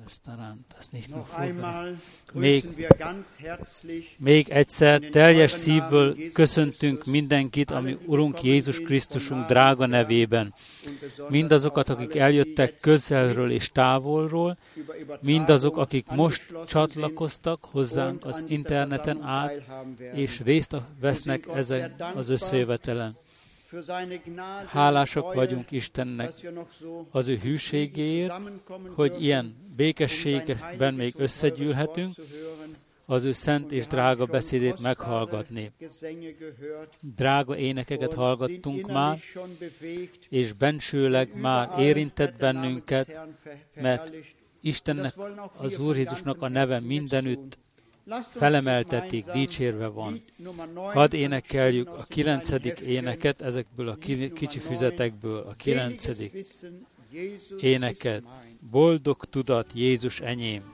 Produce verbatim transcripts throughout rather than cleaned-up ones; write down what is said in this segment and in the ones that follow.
Még, még egyszer teljes szívből köszöntünk mindenkit, ami Urunk Jézus Krisztusunk drága nevében. Mindazokat, akik eljöttek közelről és távolról, mindazok, akik most csatlakoztak hozzánk az interneten át, és részt vesznek ezen az összejövetelen. Hálásak vagyunk Istennek az ő hűségéért, hogy ilyen békességben még összegyűlhetünk, az ő szent és drága beszédét meghallgatni. Drága énekeket hallgattunk már, és bensőleg már érintett bennünket, mert Istennek, az Úr Jézusnak a neve mindenütt felemeltetik, dicsérve van. Hadd énekeljük a kilencedik éneket ezekből a kicsi füzetekből, a kilencedik éneket. Boldog tudat, Jézus enyém!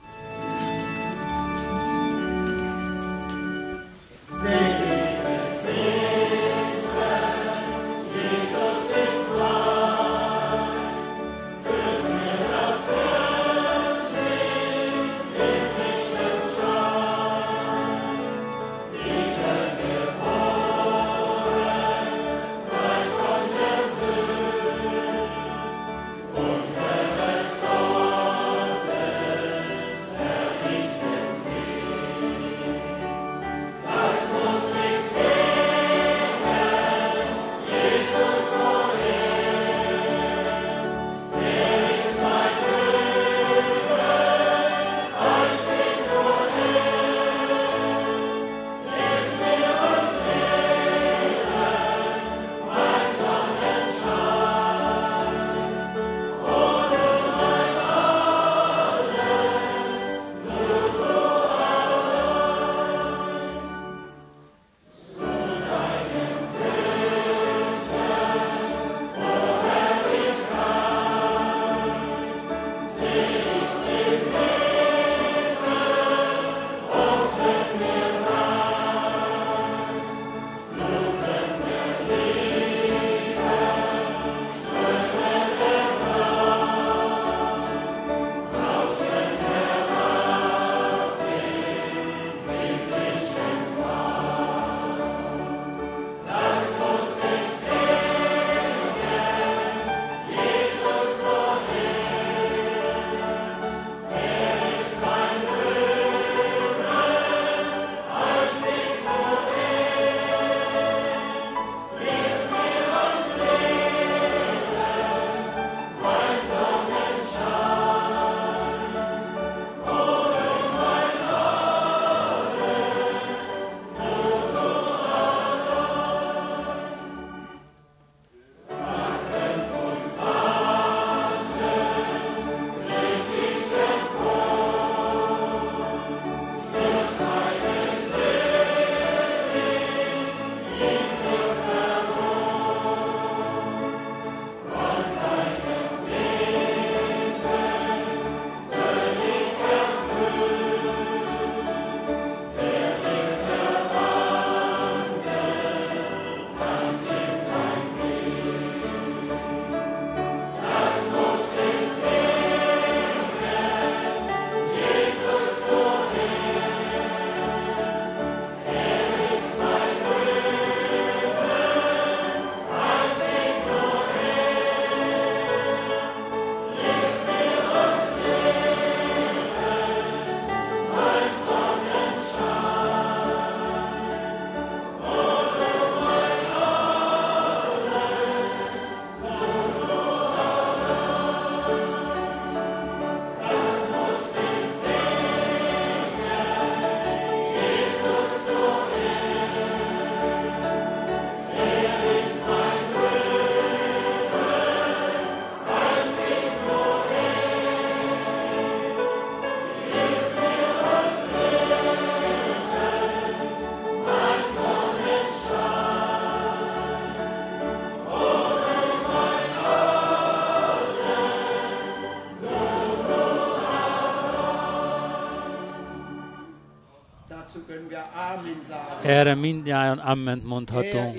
Erre mindnyájan amment mondhatunk.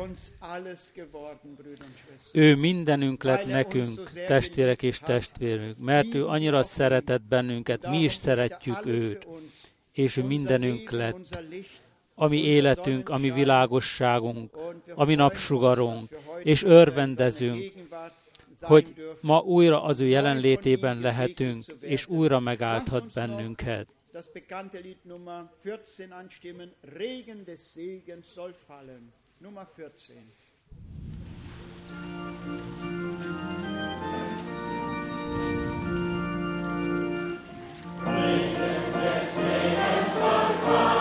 Ő mindenünk lett nekünk, testvérek és testvérnök, mert ő annyira szeretett bennünket, mi is szeretjük őt, és ő mindenünk lett. Ami életünk, ami világosságunk, ami napsugarunk, és örvendezünk, hogy ma újra az ő jelenlétében lehetünk, és újra megáldhat bennünket. Das bekannte Lied Nummer vierzehn anstimmen, Regen des Segens soll fallen. Nummer vierzehn. Regen des Segens soll fallen.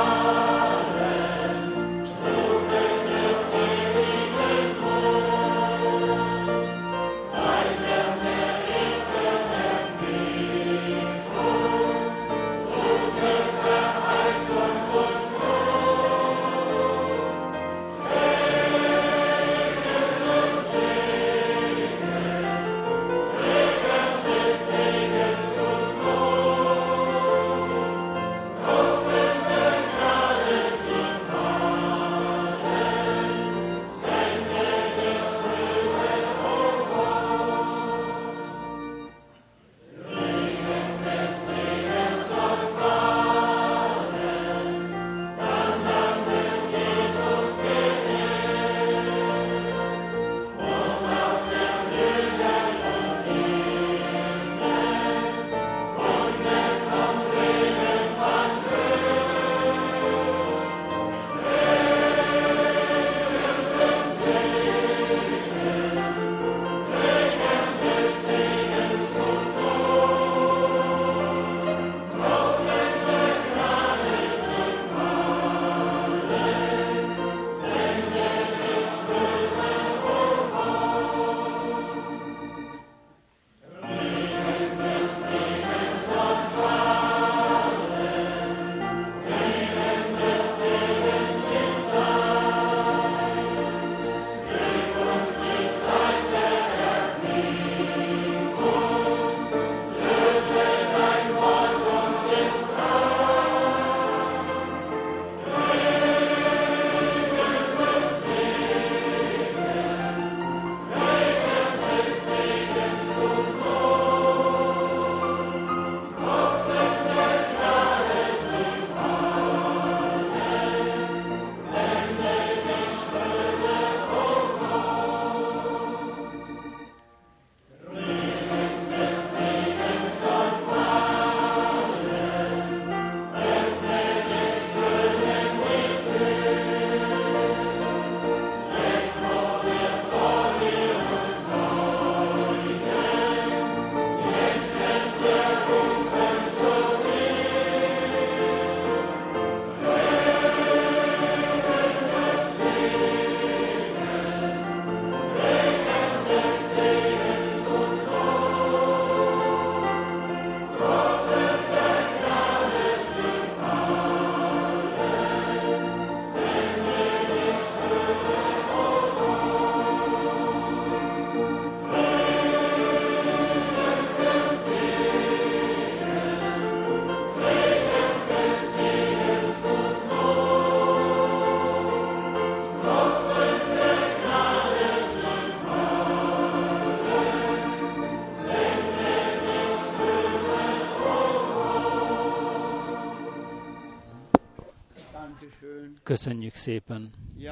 Köszönjük szépen.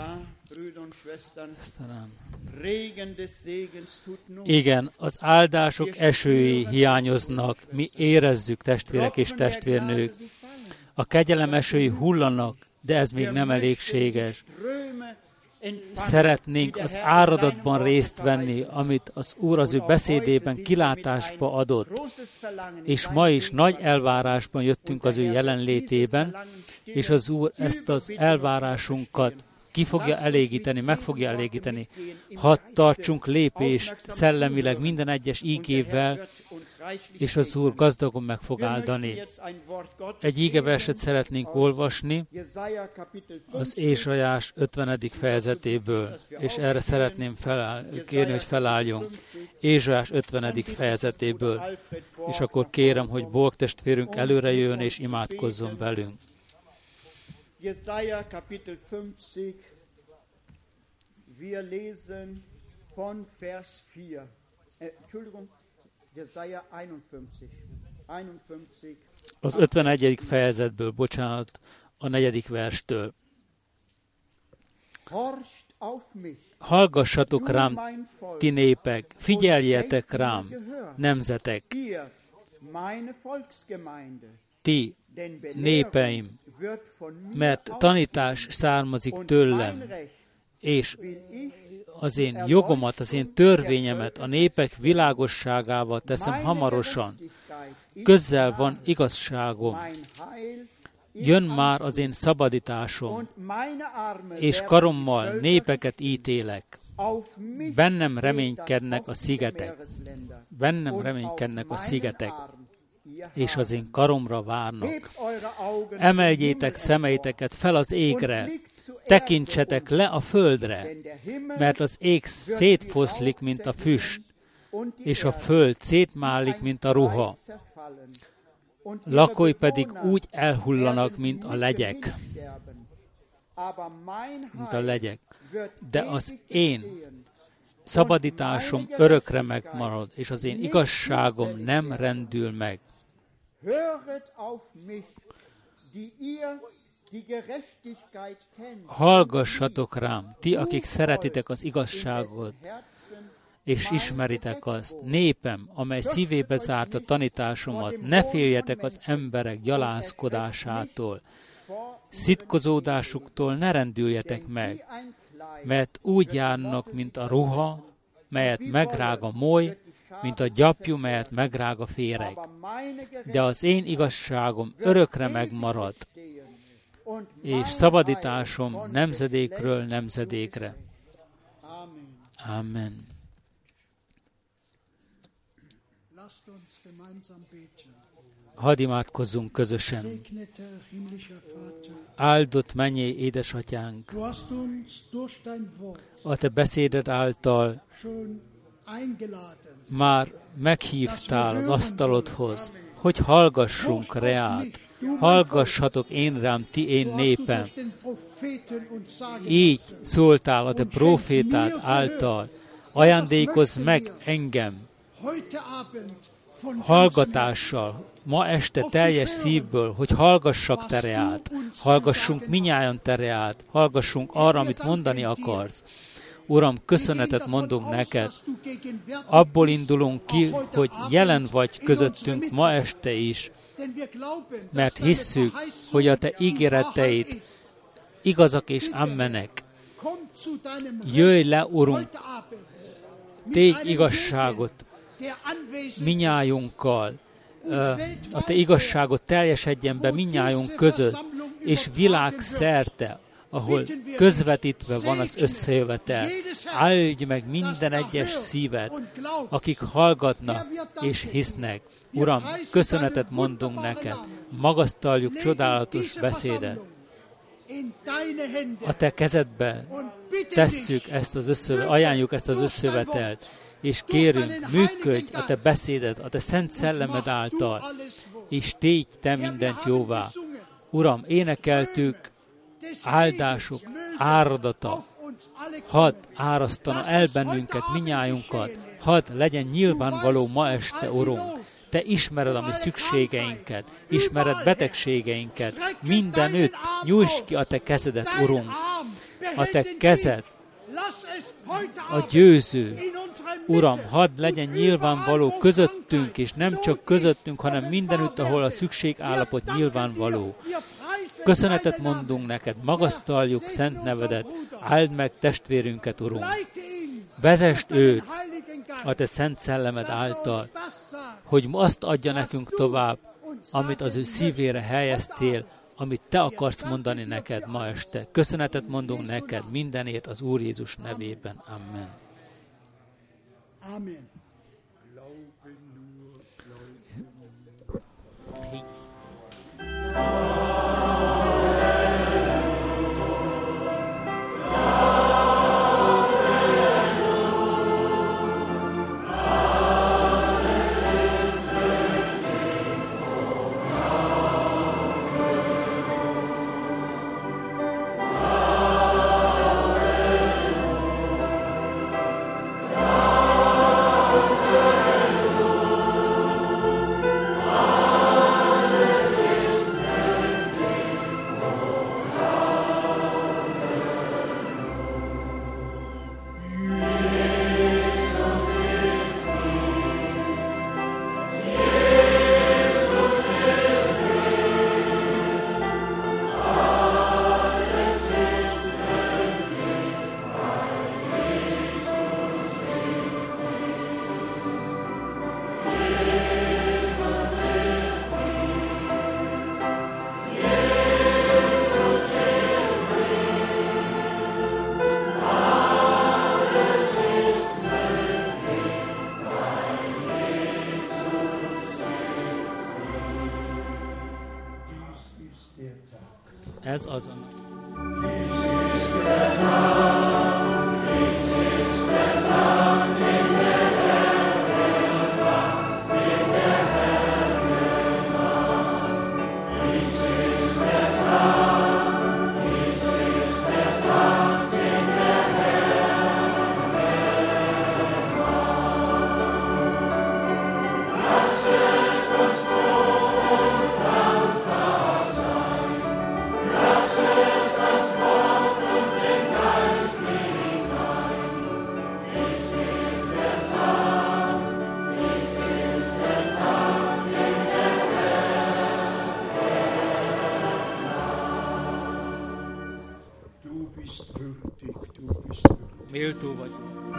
Igen, az áldások esői hiányoznak, mi érezzük, testvérek és testvérnők. A kegyelem esői hullanak, de ez még nem elégséges. Szeretnénk az áradatban részt venni, amit az Úr az ő beszédében kilátásba adott. És ma is nagy elvárásban jöttünk az ő jelenlétében, és az Úr ezt az elvárásunkat ki fogja elégíteni, meg fogja elégíteni. Hadd tartsunk lépést szellemileg minden egyes ígével, és az Úr gazdagon meg fog áldani. Egy ígeverset szeretnénk olvasni az Ézsaiás ötvenedik fejezetéből, és erre szeretném feláll, kérni, hogy felálljunk. Ézsaiás ötvenedik fejezetéből, és akkor kérem, hogy Borg testvérünk előre jöjjön és imádkozzon velünk. Jesaja Kapitel fünfzig, wir lesen von Vers vier. Äh, Entschuldigung, Jesaja einundfünfzig. einundfünfzig. Az ötvenegyedik fejezetből, bocsánat, a negyedik verstől. Hallgassatok rám, ti népek, figyeljetek rám, nemzetek, ti népeim, mert tanítás származik tőlem, és az én jogomat, az én törvényemet a népek világosságába teszem hamarosan. Közel van igazságom. Jön már az én szabadításom, és karommal népeket ítélek. Bennem reménykednek a szigetek. Bennem reménykednek a szigetek, és az én karomra várnak. Emeljétek szemeiteket fel az égre, tekintsetek le a földre, mert az ég szétfoszlik, mint a füst, és a föld szétmálik, mint a ruha. Lakói pedig úgy elhullanak, mint a legyek. Mint a legyek. De az én szabadításom örökre megmarad, és az én igazságom nem rendül meg. Hallgassatok rám, ti, akik szeretitek az igazságot, és ismeritek azt. Népem, amely szívébe zárt a tanításomat, ne féljetek az emberek gyalázkodásától, szitkozódásuktól ne rendüljetek meg, mert úgy járnak, mint a ruha, melyet megrág a moly, mint a gyapjú, melyet megrág a féreg. De az én igazságom örökre megmarad, és szabadításom nemzedékről nemzedékre. Amen. Hadd imádkozzunk közösen. Áldott mennyei édesatyánk, a te beszéded által már meghívtál az asztalodhoz, hogy hallgassunk reát. Hallgassatok én rám, ti én népem. Így szóltál a te prófétád által. Ajándékozz meg engem hallgatással, ma este teljes szívből, hogy hallgassak te reát, hallgassunk minnyájan te reát, hallgassunk arra, amit mondani akarsz. Uram, köszönetet mondunk neked. Abból indulunk ki, hogy jelen vagy közöttünk ma este is, mert hisszük, hogy a te ígéreteid igazak és ammenek. Jöjj le, Urunk, tégy igazságot minnyájunkkal, a te igazságot teljesedjen be minnyájunk között, és világszerte, ahol közvetítve van az összejövetel. Áldj meg minden egyes szívet, akik hallgatnak és hisznek. Uram, köszönetet mondunk neked, magasztaljuk csodálatos beszédet. A te kezedbe tesszük ezt az összevetelt, ajánljuk ezt az összevetelt, és kérünk, működj a te beszéded, a te szent szellemed által, és tégy te mindent jóvá. Uram, énekeltük, áldások, áradata, hadd árasztana el bennünket, minnyájunkat, hadd legyen nyilvánvaló ma este, Urunk. Te ismered a mi szükségeinket, ismered betegségeinket, mindenütt nyújtsd ki a te kezedet, Urunk. A te kezed, a győző. Uram, hadd legyen nyilvánvaló közöttünk, és nem csak közöttünk, hanem mindenütt, ahol a szükségállapot nyilvánvaló. Köszönetet mondunk neked, magasztaljuk szent nevedet, áld meg testvérünket, Urunk. Vezesd őt a te szent szellemed által, hogy azt adja nekünk tovább, amit az ő szívére helyeztél, amit te akarsz mondani neked ma este. Köszönetet mondunk neked mindenért az Úr Jézus nevében. Amen. Amen. Ez az a méltó vagy.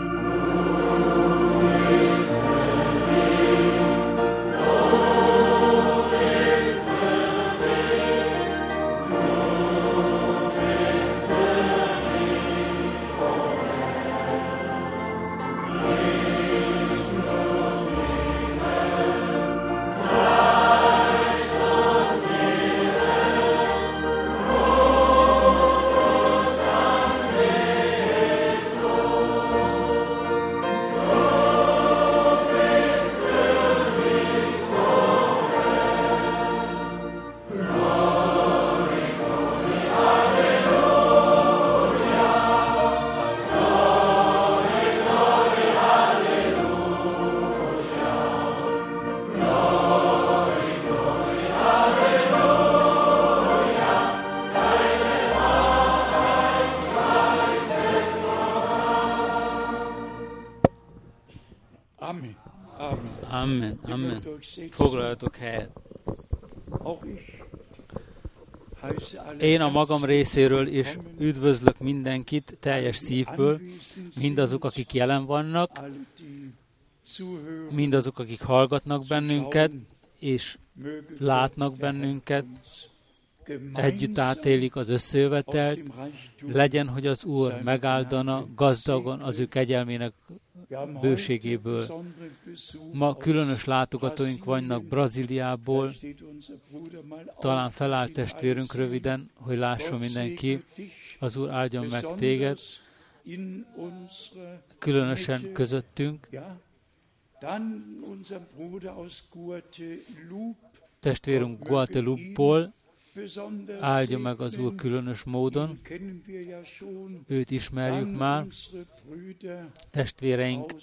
Amen, amen. Foglaljatok helyet. Én a magam részéről is üdvözlök mindenkit teljes szívből, mindazok, akik jelen vannak, mindazok, akik hallgatnak bennünket, és látnak bennünket, együtt átélik az összejövetelt, legyen, hogy az Úr megáldana gazdagon az ő kegyelmének bőségéből. Ma különös látogatóink vannak Brazíliából, talán felállt testvérünk röviden, hogy lásson mindenki, az Úr áldjon meg téged, különösen közöttünk. Testvérünk Guadeloupe-ból, áldja meg az Úr különös módon, őt ismerjük már, testvéreink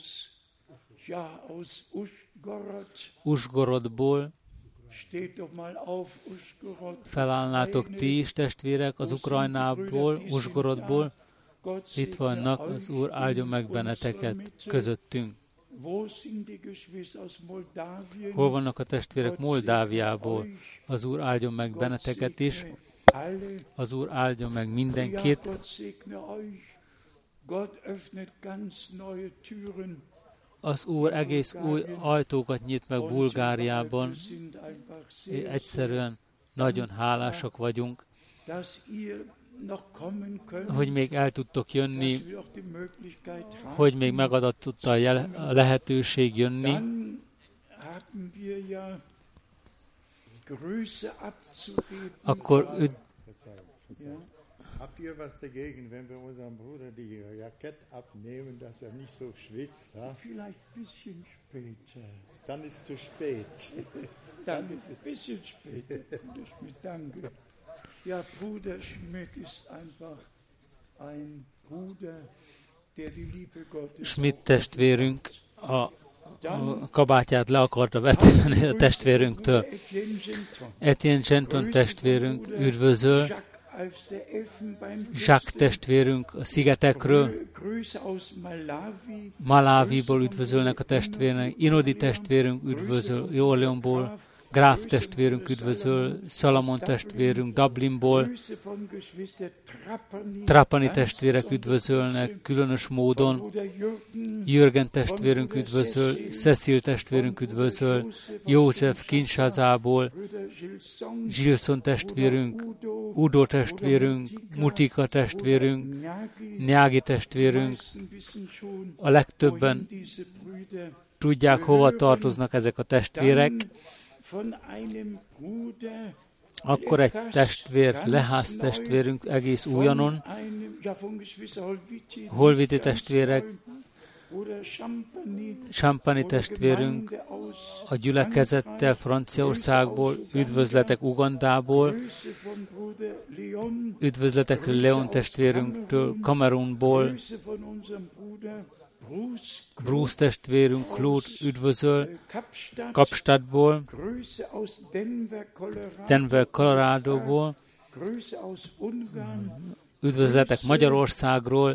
Uzsgorodból, felállnátok ti is, testvérek, az Ukrajnából, Uzsgorodból, itt vannak, az Úr áldjon meg benneteket közöttünk. Hol vannak a testvérek Moldáviából? Az Úr áldjon meg benneteket is. Az Úr áldjon meg mindenkit. Az Úr egész új ajtókat nyit meg Bulgáriában. Egyszerűen nagyon hálásak vagyunk, hogy még el tudtok jönni, hogy még megadatott a lehetőség jönni. Akkor üd... Habt ihr was dagegen, wenn wir unserem Bruder die Jackett abnehmen, dass er nicht so schwitzt? Ha? Vielleicht ein bisschen später. Dann ist es zu spät. Dann ist es ein bisschen später. Bruder Schmidt, danke. Ja, Bruder Schmidt ist einfach ein Bruder, der die Liebe Gottes. Schmidt testvérünk a, a kabátját le akarta vetni a testvérünktől. Etienne Genton testvérünk üdvözöl, Jacques testvérünk a szigetekről, Malawiból üdvözölnek a testvérnek, Inodi testvérünk üdvözöl Jóleonból, Gráf testvérünk üdvözöl, Salamon testvérünk Dublinból, Trapani testvérek üdvözölnek különös módon, Jürgen testvérünk üdvözöl, Cecil testvérünk üdvözöl, József Kinshasából, Gilson testvérünk, Udo testvérünk, Mutika testvérünk, Nyági testvérünk, a legtöbben tudják, hova tartoznak ezek a testvérek. akkor egy testvér, Lehász testvérünk egész újonon, Holviti testvérek, Champani testvérünk a gyülekezettel Franciaországból, üdvözletek Ugandából, üdvözletek Leon testvérünktől, Kamerunból, Bruce testvérünk, Claude üdvözöl, Kapstadtból, Denver, Coloradoból, üdvözletek Magyarországról,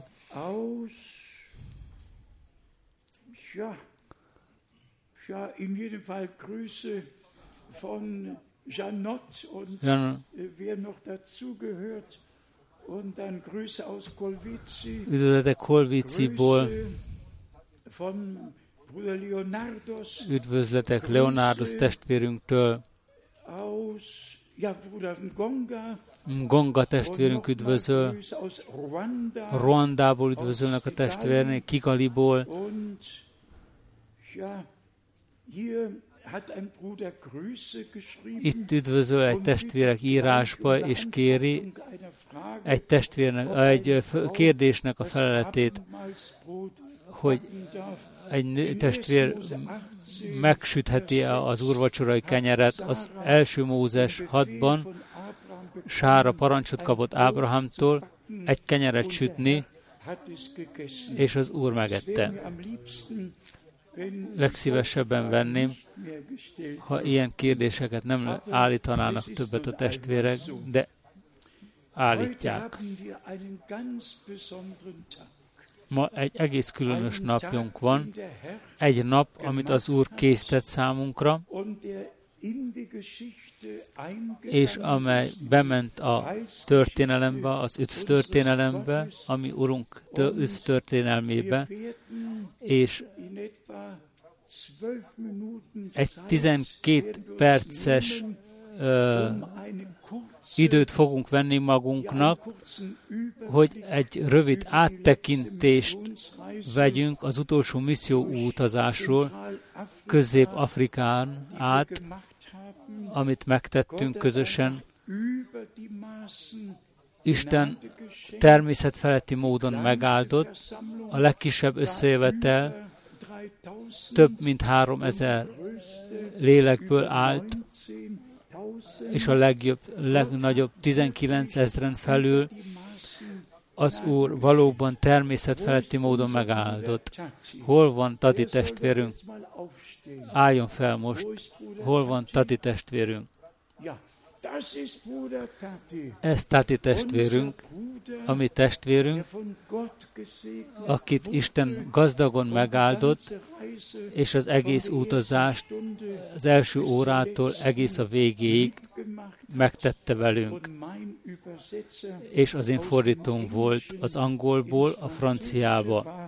Ja, ja, in jedem Fall Grüße von Jeanette und Jan- äh, wer noch dazugehört. Und dann Grüße aus Kolwici. üdvözletek Kolviciból, Grüße von Bruder Leonardos. üdvözletek Leonardos testvérünktől, Aus, ja, Bruder Ngonga. Gonga testvérünk üdvözöl, Grüße aus Ruanda. Ruandából üdvözölnek a testvérnek, Kigaliból, Und ja, hier hat ein Bruder Grüße geschrieben. itt üdvözöl egy testvérek írásba, és kéri egy testvérnek, egy f- kérdésnek a feleletét, hogy egy nő- testvér megsütheti az úrvacsorai kenyeret. Az első Mózes hatban Sára parancsot kapott Ábrahámtól egy kenyeret sütni, és az Úr megette. Legszívesebben venném, ha ilyen kérdéseket nem állítanának többet a testvérek, de állítják. Ma egy egész különös napjunk van, egy nap, amit az Úr készített számunkra, és amely bement a történelembe, az üdv történelembe, ami Urunk üdv történelmébe, és egy tizenkét perces ö, időt fogunk venni magunknak, hogy egy rövid áttekintést vegyünk az utolsó misszió utazásról Közép-Afrikán át, amit megtettünk közösen. Isten természetfeletti módon megáldott, a legkisebb összejövetel több mint háromezer lélekből állt, és a legjobb, legnagyobb tizenkilencezren felül az Úr valóban természetfeletti módon megáldott. Hol van Tati testvérünk? Álljon fel most. Hol van Tati testvérünk? Ez Tati testvérünk, a mi testvérünk, akit Isten gazdagon megáldott, és az egész utazást az első órától egész a végéig megtette velünk. És az én fordítóm volt az angolból a franciába.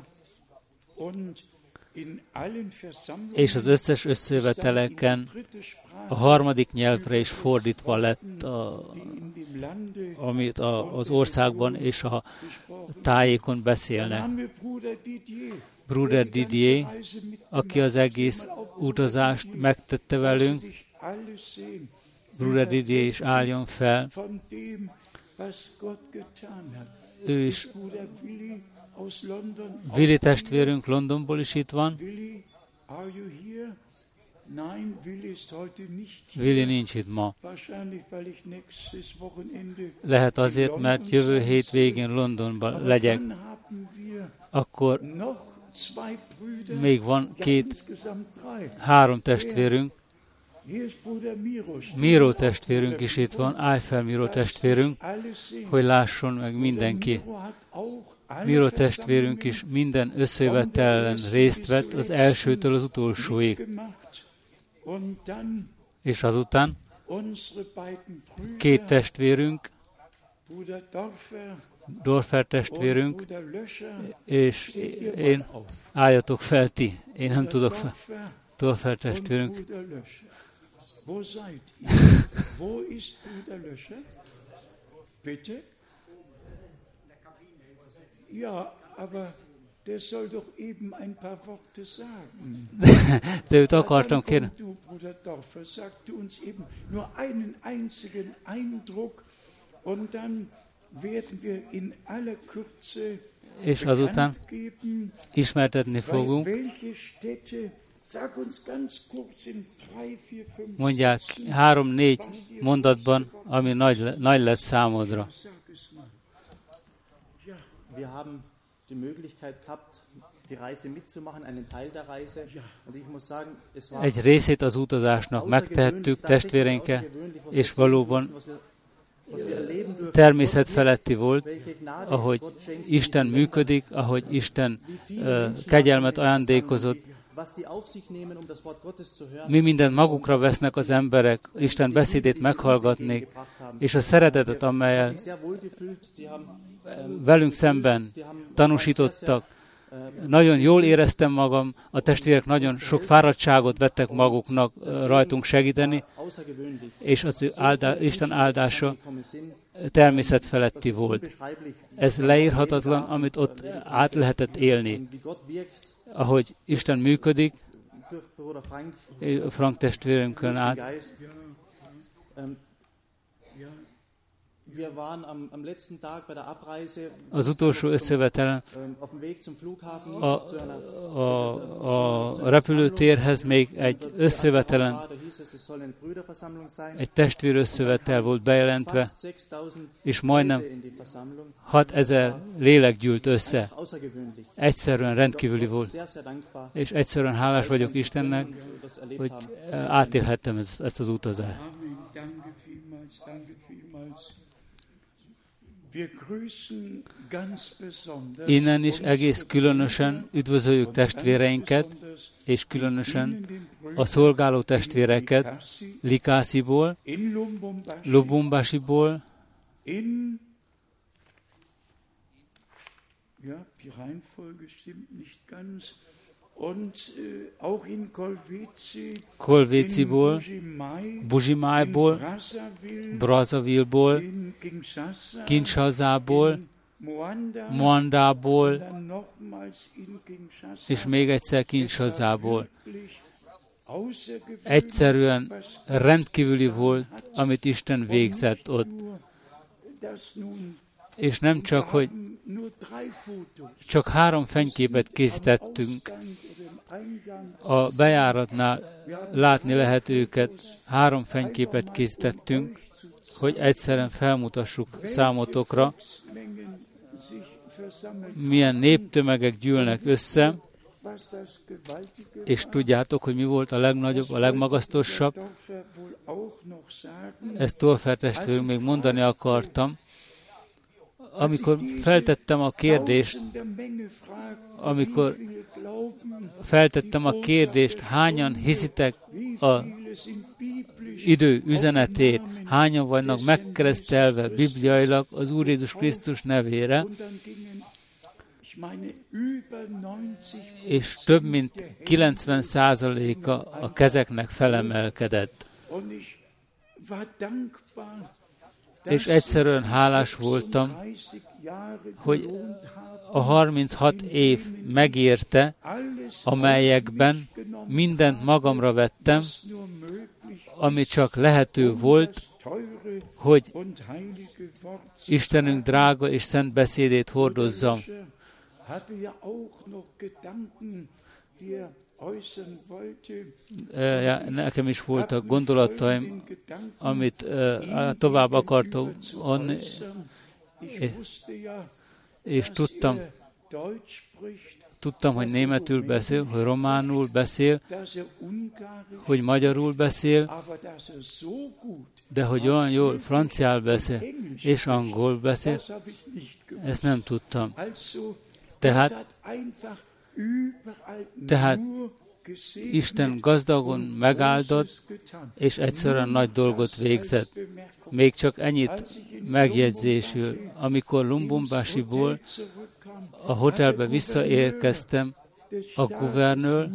És az összes összejöveteleken a harmadik nyelvre is fordítva lett, a, amit a, az országban és a tájékon beszélnek. Bruder Didier, aki az egész utazást megtette velünk, Bruder Didier is álljon fel. Ő is, Willi testvérünk Londonból is itt van. Willi nincs itt ma. Lehet azért, mert jövő hét végén Londonban legyek. Akkor még van két, három testvérünk. Miro testvérünk is itt van, állj fel Miro testvérünk, hogy lásson meg mindenki. Miro testvérünk is minden összejövetelen részt vett az elsőtől az utolsóig. És azután két testvérünk, Dorfer testvérünk, és én, álljatok fel ti, én nem tudok fel. Dorfer testvérünk. Wo seid ihr? Wo ist Bruder Löscher? Bitte? Ja, aber De őt akartam kérni. És azután ismertetni fogunk. Mondják három-négy mondatban, ami nagy, nagy lett számodra. Wir haben die Möglichkeit gehabt, die Reise mitzumachen, einen Teil der Reise. Und ich muss sagen, es war egy részét az utazásnak megtehettük testvéreinkkel, és valóban természetfeletti volt, ahogy Isten működik, ahogy Isten uh, kegyelmet ajándékozott. Mi mindent magukra vesznek az emberek, Isten beszédét meghallgatni, és a szeretetet, amelyel velünk szemben tanúsítottak. Nagyon jól éreztem magam, a testvérek nagyon sok fáradtságot vettek maguknak rajtunk segíteni, és az ő áldá, Isten áldása természetfeletti volt. Ez leírhatatlan, amit ott át lehetett élni. Ahogy Isten működik, Frank testvérünkön át. Az utolsó összevetelen a, a, a repülőtérhez még egy összevetelen, egy testvér összevetel volt bejelentve, és majdnem hatezer lélek gyűlt össze. Egyszerűen rendkívüli volt. És egyszerűen hálás vagyok Istennek, hogy átélhettem ezt, ezt az utazást. Innen is egész különösen üdvözöljük testvéreinket, és különösen a szolgáló testvéreket Likásziból, Lubumbasiból, Kolvéciból, Bujimájból, Brazzaville-ból, Kinshasából, Moandából, és még egyszer Kinshasából. Egyszerűen rendkívüli volt, amit Isten végzett ott. És nem csak, hogy csak három fényképet készítettünk, a bejáratnál látni lehet őket, három fényképet készítettünk, hogy egyszerűen felmutassuk számotokra, milyen néptömegek gyűlnek össze, és tudjátok, hogy mi volt a legnagyobb, a legmagasztosabb. Ezt Tolfer testvérünk még mondani akartam. Amikor feltettem a kérdést, amikor feltettem a kérdést, hányan hiszitek az idő üzenetét, hányan vannak megkeresztelve bibliailag az Úr Jézus Krisztus nevére, és több mint kilencven százaléka a kezeknek felemelkedett. És egyszerűen hálás voltam, hogy a harminchat év megérte, amelyekben mindent magamra vettem, ami csak lehető volt, hogy Istenünk drága és szent beszédét hordozzam. Ja, nekem is voltak gondolataim, amit uh, tovább akartam adni, és tudtam, tudtam, hogy németül beszél, hogy románul beszél, hogy magyarul beszél, de hogy olyan jól franciál beszél, és angol beszél, ezt nem tudtam. Tehát, tehát Isten gazdagon megáldott, és egyszerűen nagy dolgot végzett. Még csak ennyit megjegyzésül. Amikor Lubumbasiból a hotelbe visszaérkeztem, a guvernőr,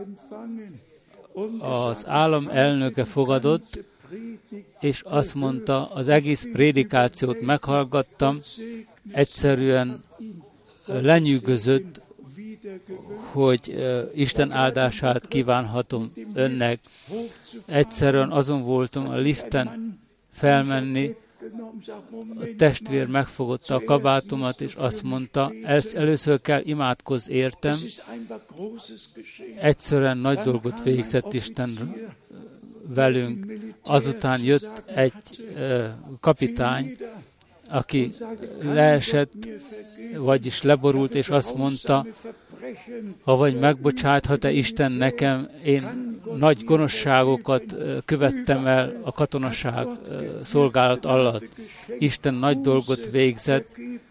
az állam elnöke fogadott, és azt mondta, az egész prédikációt meghallgattam, egyszerűen lenyűgözött, hogy uh, Isten áldását kívánhatom önnek. Egyszerűen azon voltam a liften felmenni, a testvér megfogotta a kabátomat, és azt mondta, el, először kell imádkozz értem. Egyszerűen nagy dolgot végzett Isten velünk. Azután jött egy uh, kapitány, aki leesett, vagyis leborult, és azt mondta, ha vagy megbocsáthat-e Isten nekem, én nagy gonoszságokat követtem el a katonaság szolgálat alatt. Isten nagy dolgot végzett,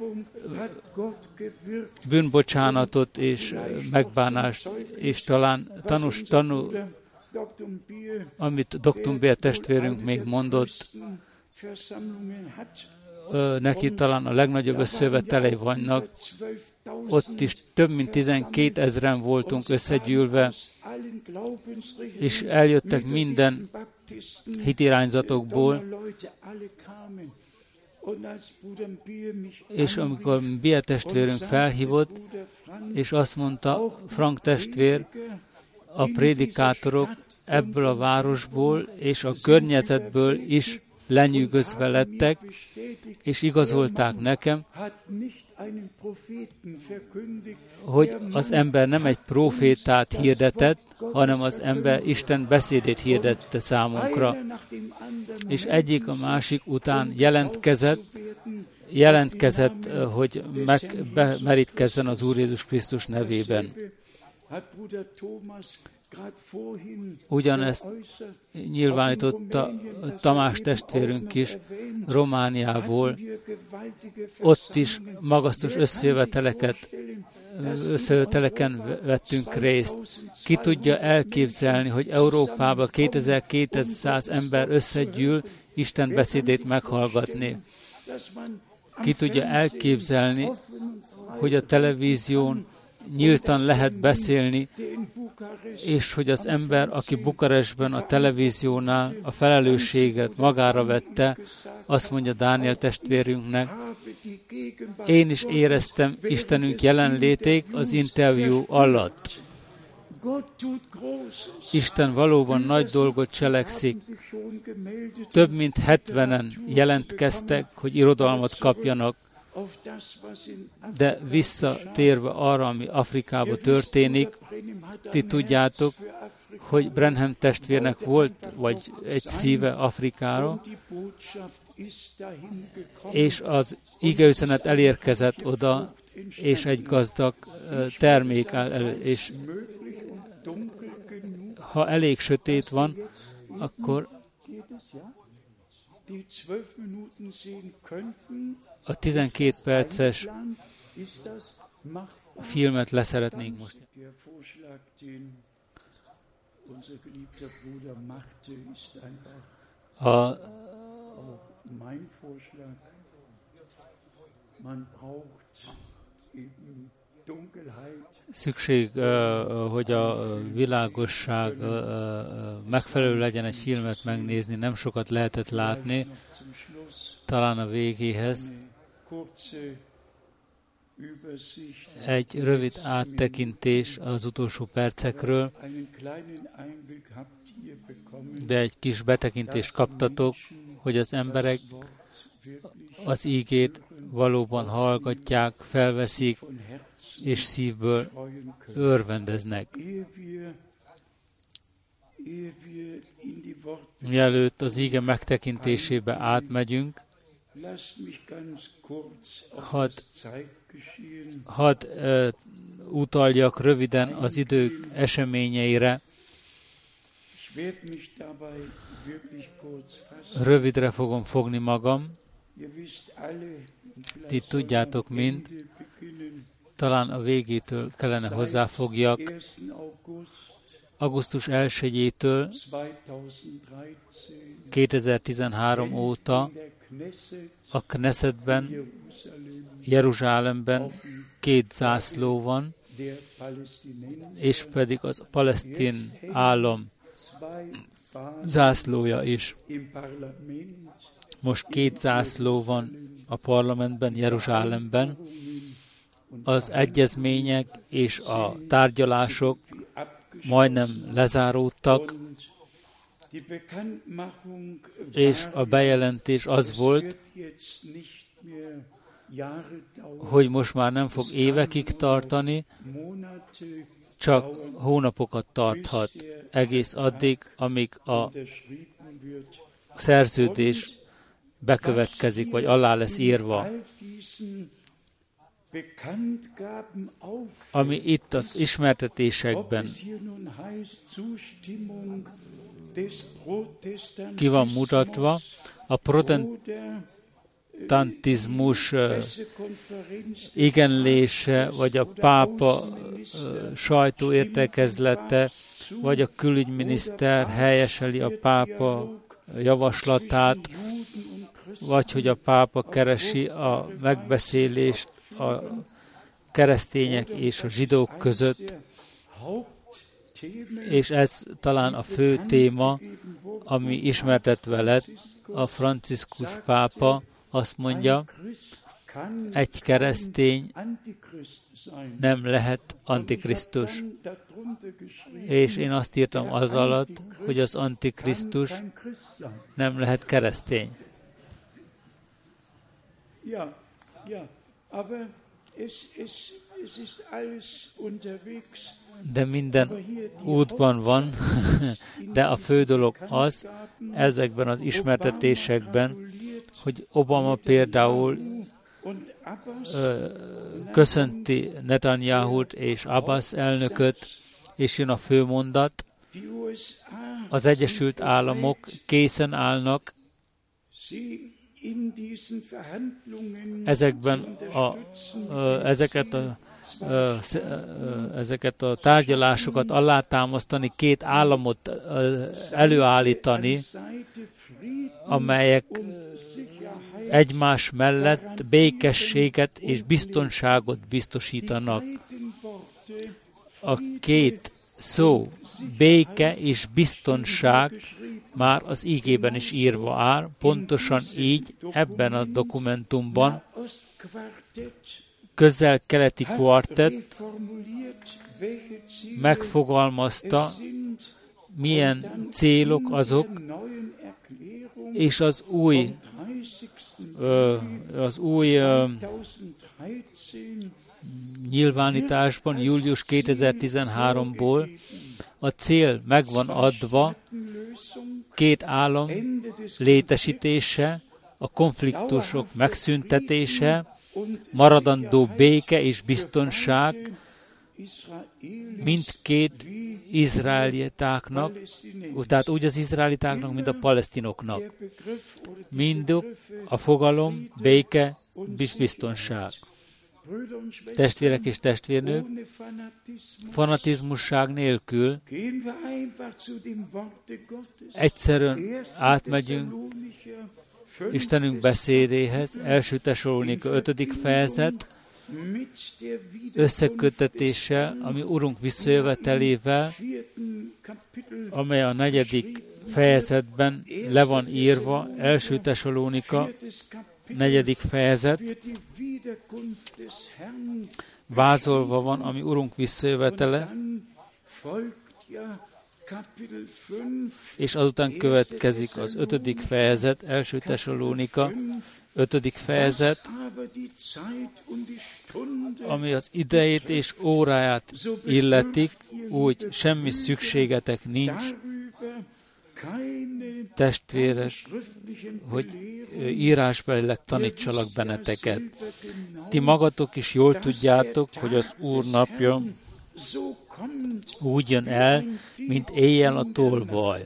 bűnbocsánatot és megbánást, és talán tanús, tanú, amit doktor Bér testvérünk még mondott, neki talán a legnagyobb összejövetelei vannak. Ott is több mint tizenkét ezren voltunk összegyűlve, és eljöttek minden hitirányzatokból, és amikor Bier testvérünk felhívott, és azt mondta, Frank testvér, a prédikátorok ebből a városból és a környezetből is lenyűgözve lettek, és igazolták nekem, hogy az ember nem egy profétát hirdetett, hanem az ember Isten beszédét hirdette számunkra. És egyik a másik után jelentkezett, jelentkezett, hogy megmerítkezzen az Úr Jézus Krisztus nevében. Ugyanezt nyilvánította Tamás testvérünk is Romániából. Ott is magasztos összejöveteleket, összejöveteleken vettünk részt. Ki tudja elképzelni, hogy Európában kétezer-kétszáz ember összegyűl Isten beszédét meghallgatni? Ki tudja elképzelni, hogy a televízión nyíltan lehet beszélni, és hogy az ember, aki Bukarestben a televíziónál a felelősséget magára vette, azt mondja Dániel testvérünknek, én is éreztem Istenünk jelenlétét az interjú alatt. Isten valóban nagy dolgot cselekszik. Több mint hetvenen jelentkeztek, hogy irodalmat kapjanak, de visszatérve arra, ami Afrikában történik, ti tudjátok, hogy Branham testvérnek volt, vagy egy szíve Afrikára, és az igeüzenet elérkezett oda, és egy gazdag termék áll elő, és ha elég sötét van, akkor a tizenkét perces filmet leszeretnénk most. A szükség, hogy a világosság megfelelő legyen egy filmet megnézni, nem sokat lehetett látni, talán a végéhez. Egy rövid áttekintés az utolsó percekről, de egy kis betekintést kaptatok, hogy az emberek az ígét valóban hallgatják, felveszik, és szívből örvendeznek. Mielőtt az íge megtekintésébe átmegyünk, hadd had, uh, utaljak röviden az idők eseményeire. Rövidre fogom fogni magam. Ti tudjátok mind, talán a végétől kellene hozzáfogjak. augusztus elsejétől kétezer-tizenhárom óta a Knessetben, Jeruzsálemben két zászló van, és pedig az palesztin állam zászlója is. Most két zászló van a parlamentben, Jeruzsálemben, az egyezmények és a tárgyalások majdnem lezáródtak, és a bejelentés az volt, hogy most már nem fog évekig tartani, csak hónapokat tarthat, egész addig, amíg a szerződés bekövetkezik, vagy alá lesz írva. Ami itt az ismertetésekben ki van mutatva, a protestantizmus igenlése, vagy a pápa sajtóértekezlete, vagy a külügyminiszter helyeseli a pápa javaslatát, vagy hogy a pápa keresi a megbeszélést a keresztények és a zsidók között, és ez talán a fő téma, ami ismertetve lett. A Franciszkus pápa azt mondja, egy keresztény nem lehet antikrisztus. És én azt írtam az alatt, hogy az antikrisztus nem lehet keresztény. De minden útban van, de a fő dolog az, ezekben az ismertetésekben, hogy Obama például ö, köszönti Netanyahut és Abbas elnököt, és jön a fő mondat, az Egyesült Államok készen állnak ezekben a, ö, ezeket a ö, ö, ezeket a tárgyalásokat alátámasztani, két államot ö, előállítani, amelyek egymás mellett békességet és biztonságot biztosítanak. A két szó, béke és biztonság már az ígében is írva áll, pontosan így ebben a dokumentumban közel-keleti kvartett megfogalmazta, milyen célok azok, és az új az új nyilvánításban, július kétezer-tizenháromból a cél meg van adva, két állam létesítése, a konfliktusok megszüntetése, maradandó béke és biztonság mindkét izraelitáknak, tehát úgy az izraelitáknak, mint a palesztinoknak. Mindok a fogalom, béke és biztonság. Testvérek és testvérnők, fanatizmusság nélkül egyszerűen átmegyünk Istenünk beszédéhez, első Tesalónika ötödik fejezet, összekötetéssel, ami Urunk visszajövetelével, amely a negyedik fejezetben le van írva, első Tesalónika negyedik fejezet, vázolva van, ami Urunk visszajövetele, és azután következik az ötödik fejezet, első Tesalónika ötödik fejezet, ami az idejét és óráját illetik, úgy semmi szükségetek nincs, testvérek, hogy írásbelileg tanítsalak benneteket. Ti magatok is jól tudjátok, hogy az Úr napja úgy jön el, mint éjjel a tolvaj.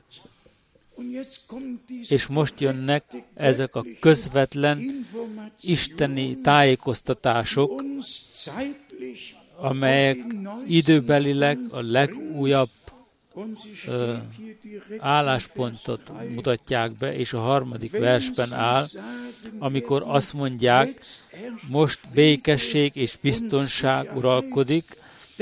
És most jönnek ezek a közvetlen isteni tájékoztatások, amelyek időbelileg a legújabb ö, álláspontot mutatják be, és a harmadik versben áll, amikor azt mondják, most békesség és biztonság uralkodik,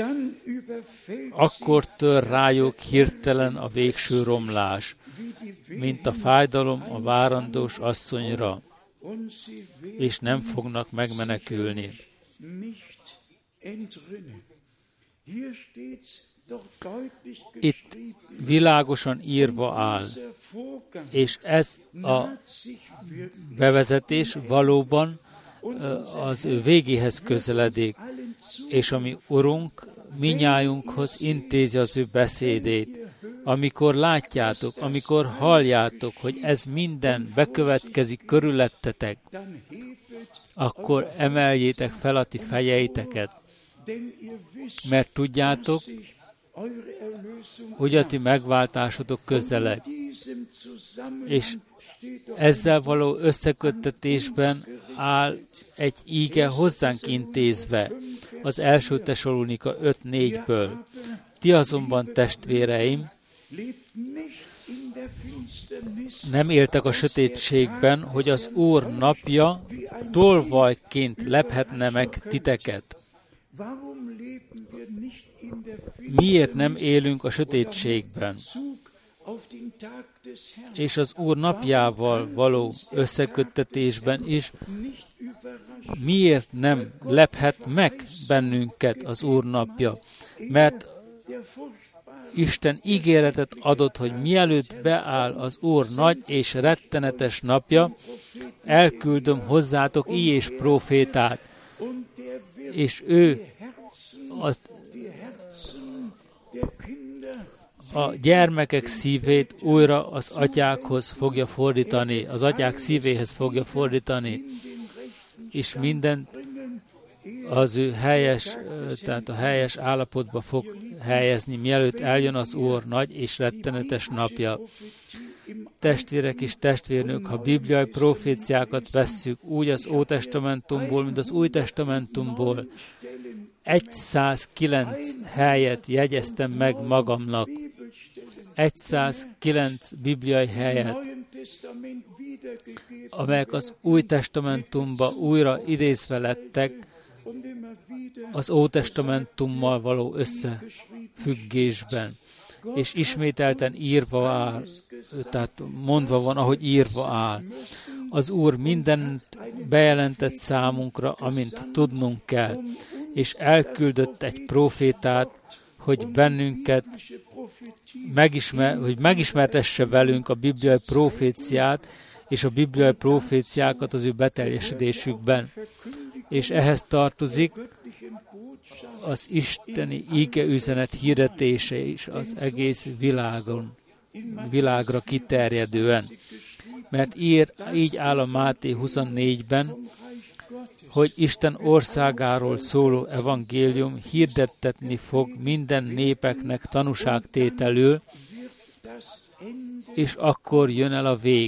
akkor tör rájuk hirtelen a végső romlás, mint a fájdalom a várandós asszonyra, és nem fognak megmenekülni. Itt világosan írva áll, és ez a bevezetés valóban az ő végéhez közeledik, és ami Urunk minnyájunkhoz intézi az ő beszédét. Amikor látjátok, amikor halljátok, hogy ez minden bekövetkezik körülöttetek, akkor emeljétek fel a ti fejeiteket, mert tudjátok, hogy a ti megváltásotok közeleg. És ezzel való összeköttetésben áll egy íge hozzánk intézve, az első Tesalónika öt négyből. Ti azonban, testvéreim, nem éltek a sötétségben, hogy az Úr napja tolvajként lephetne meg titeket. Miért nem élünk a sötétségben? És az Úr napjával való összeköttetésben is miért nem lephet meg bennünket az Úr napja? Mert Isten ígéretet adott, hogy mielőtt beáll az Úr nagy és rettenetes napja, elküldöm hozzátok így és prófétát, és ő a, a gyermekek szívét újra az atyákhoz fogja fordítani, az atyák szívéhez fogja fordítani, és minden az ő helyes, tehát a helyes állapotba fog helyezni, mielőtt eljön az Úr nagy és rettenetes napja. Testvérek és testvérnők, ha bibliai proféciákat vesszük, úgy az Ótestamentumból, mint az Új Testamentumból, százkilenc helyet jegyeztem meg magamnak. százkilenc bibliai helyet, amelyek az Új Testamentumba újra idézve lettek, az Ótestamentummal való összefüggésben, és ismételten írva áll, tehát mondva van, ahogy írva áll. Az Úr mindent bejelentett számunkra, amint tudnunk kell, és elküldött egy prófétát, hogy bennünket megismer, hogy megismertesse velünk a bibliai proféciát, és a bibliai proféciákat az ő beteljesedésükben. És ehhez tartozik az isteni íge üzenet hirdetése is az egész világon, világra kiterjedően. Mert ír, így áll a Máté huszonnégyben, hogy Isten országáról szóló evangélium hirdettetni fog minden népeknek tanúságtételül, és akkor jön el a vég.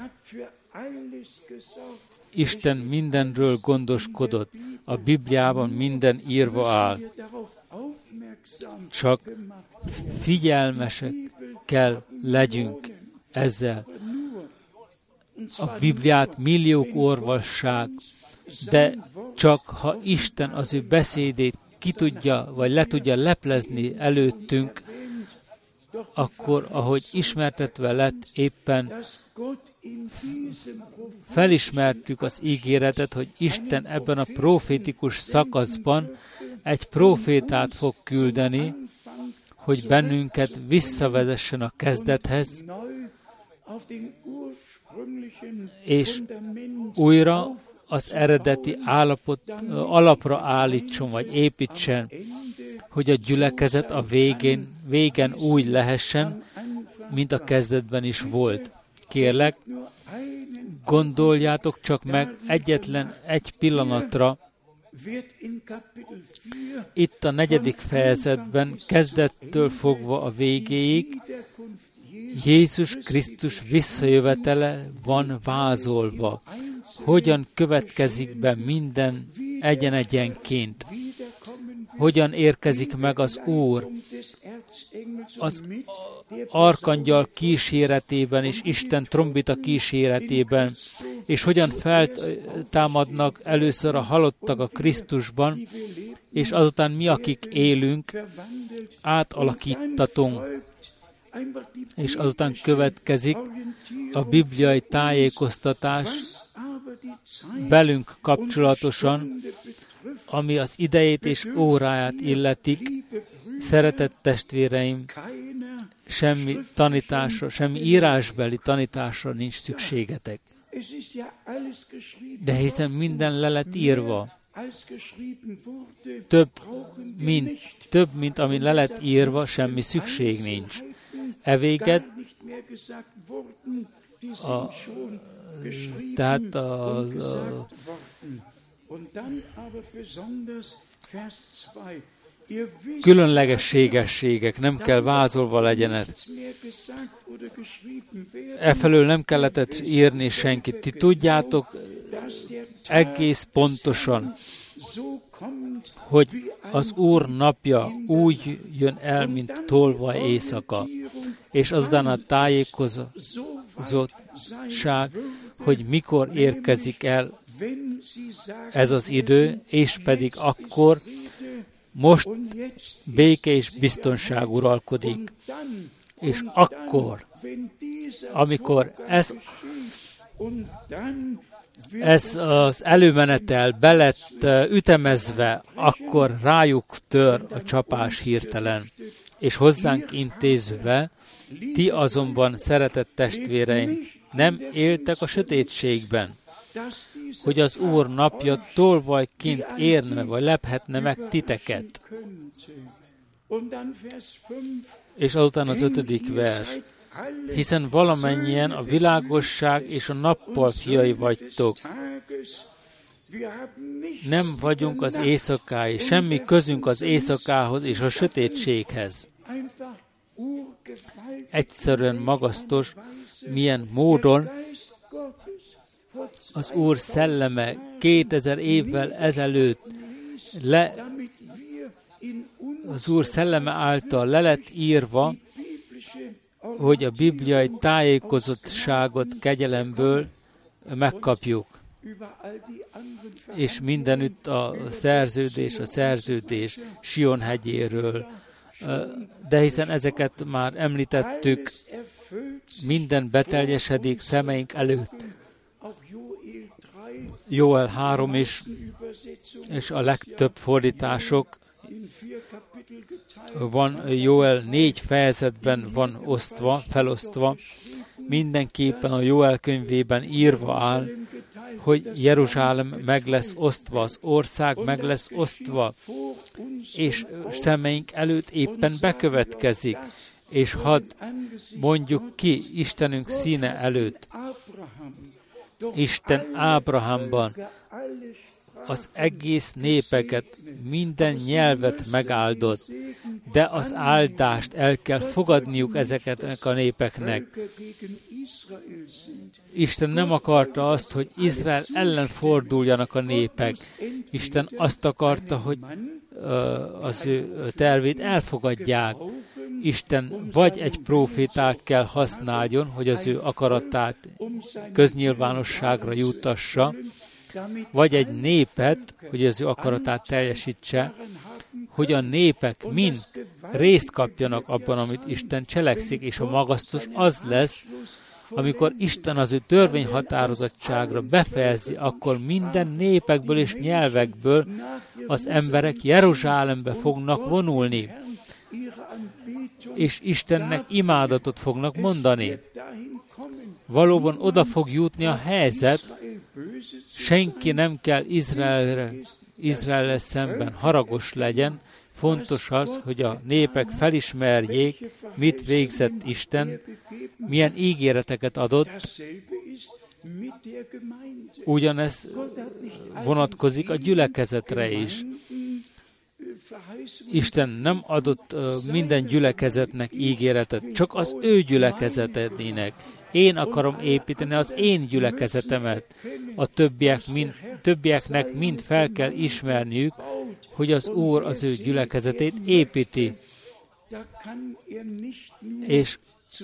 Isten mindenről gondoskodott, a Bibliában minden írva áll. Csak figyelmesek kell legyünk ezzel. A Bibliát milliók olvassák, de csak ha Isten az ő beszédét ki tudja, vagy le tudja leplezni előttünk, akkor, ahogy ismertetve lett éppen, felismertük az ígéretet, hogy Isten ebben a profétikus szakaszban egy profétát fog küldeni, hogy bennünket visszavezessen a kezdethez, és újra az eredeti állapot, alapra állítson, vagy építsen, hogy a gyülekezet a végén, végen úgy lehessen, mint a kezdetben is volt. Kérlek, gondoljátok csak meg egyetlen egy pillanatra, itt a negyedik fejezetben, kezdettől fogva a végéig, Jézus Krisztus visszajövetele van vázolva. Hogyan következik be minden egyen-egyenként? Hogyan érkezik meg az Úr? Az arkangyal kíséretében és Isten trombita kíséretében, és hogyan feltámadnak először a halottak a Krisztusban, és azután mi, akik élünk, átalakítatunk. És azután következik a bibliai tájékoztatás velünk kapcsolatosan, ami az idejét és óráját illetik, szeretett testvéreim, semmi tanításra, semmi írásbeli tanításra nincs szükségetek. De hiszen minden le lett írva. Több mint, több, mint ami le lett írva, semmi szükség nincs. Evéget, a, tehát a, a, különlegességességek nem kell vázolva legyenek. Efelől nem kellett írni senkit. Ti tudjátok egész pontosan, hogy az Úr napja úgy jön el, mint tolvaj éjszaka, és azután a tájékozottság, hogy mikor érkezik el ez az idő, és pedig akkor, most béke és biztonság uralkodik. És akkor, amikor ez, ez az előmenetel be lett ütemezve, akkor rájuk tör a csapás hirtelen. És hozzánk intézve, ti azonban, szeretett testvéreim, nem éltek a sötétségben, hogy az Úr napja tolvajként érne, vagy lephetne meg titeket. És azután az ötödik vers. Hiszen valamennyien a világosság és a nappal fiai vagytok. Nem vagyunk az éjszakái, semmi közünk az éjszakához és a sötétséghez. Egyszerűen magasztos, milyen módon az Úr szelleme kétezer évvel ezelőtt le, az Úr szelleme által le lett írva, hogy a bibliai tájékozottságot kegyelemből megkapjuk. És mindenütt a szerződés, a szerződés Sion hegyéről. De hiszen ezeket már említettük, minden beteljesedik szemeink előtt. Jóel három is, és a legtöbb fordítások van, Jóel négy fejezetben van osztva, felosztva, mindenképpen a Jóel könyvében írva áll, hogy Jeruzsálem meg lesz osztva, az ország meg lesz osztva, és szemeink előtt éppen bekövetkezik, és hadd mondjuk ki Istenünk színe előtt. Isten Ábrahámban az egész népeket, minden nyelvet megáldott, de az áldást el kell fogadniuk ezeknek a népeknek. Isten nem akarta azt, hogy Izrael ellen forduljanak a népek. Isten azt akarta, hogy az ő tervét elfogadják. Isten vagy egy prófétát kell használjon, hogy az ő akaratát köznyilvánosságra juttassa, vagy egy népet, hogy az ő akaratát teljesítse, hogy a népek mind részt kapjanak abban, amit Isten cselekszik, és a magasztos az lesz, amikor Isten az ő törvényhatározottságra befejezi, akkor minden népekből és nyelvekből az emberek Jeruzsálembe fognak vonulni, és Istennek imádatot fognak mondani. Valóban oda fog jutni a helyzet, senki nem kell Izraelre, Izraellel szemben haragos legyen, fontos az, hogy a népek felismerjék, mit végzett Isten, milyen ígéreteket adott. Ugyanez vonatkozik a gyülekezetre is. Isten nem adott minden gyülekezetnek ígéretet, csak az ő gyülekezetének. Én akarom építeni az én gyülekezetemet. A többiek mind, többieknek mind fel kell ismerniük, hogy az Úr az ő gyülekezetét építi. És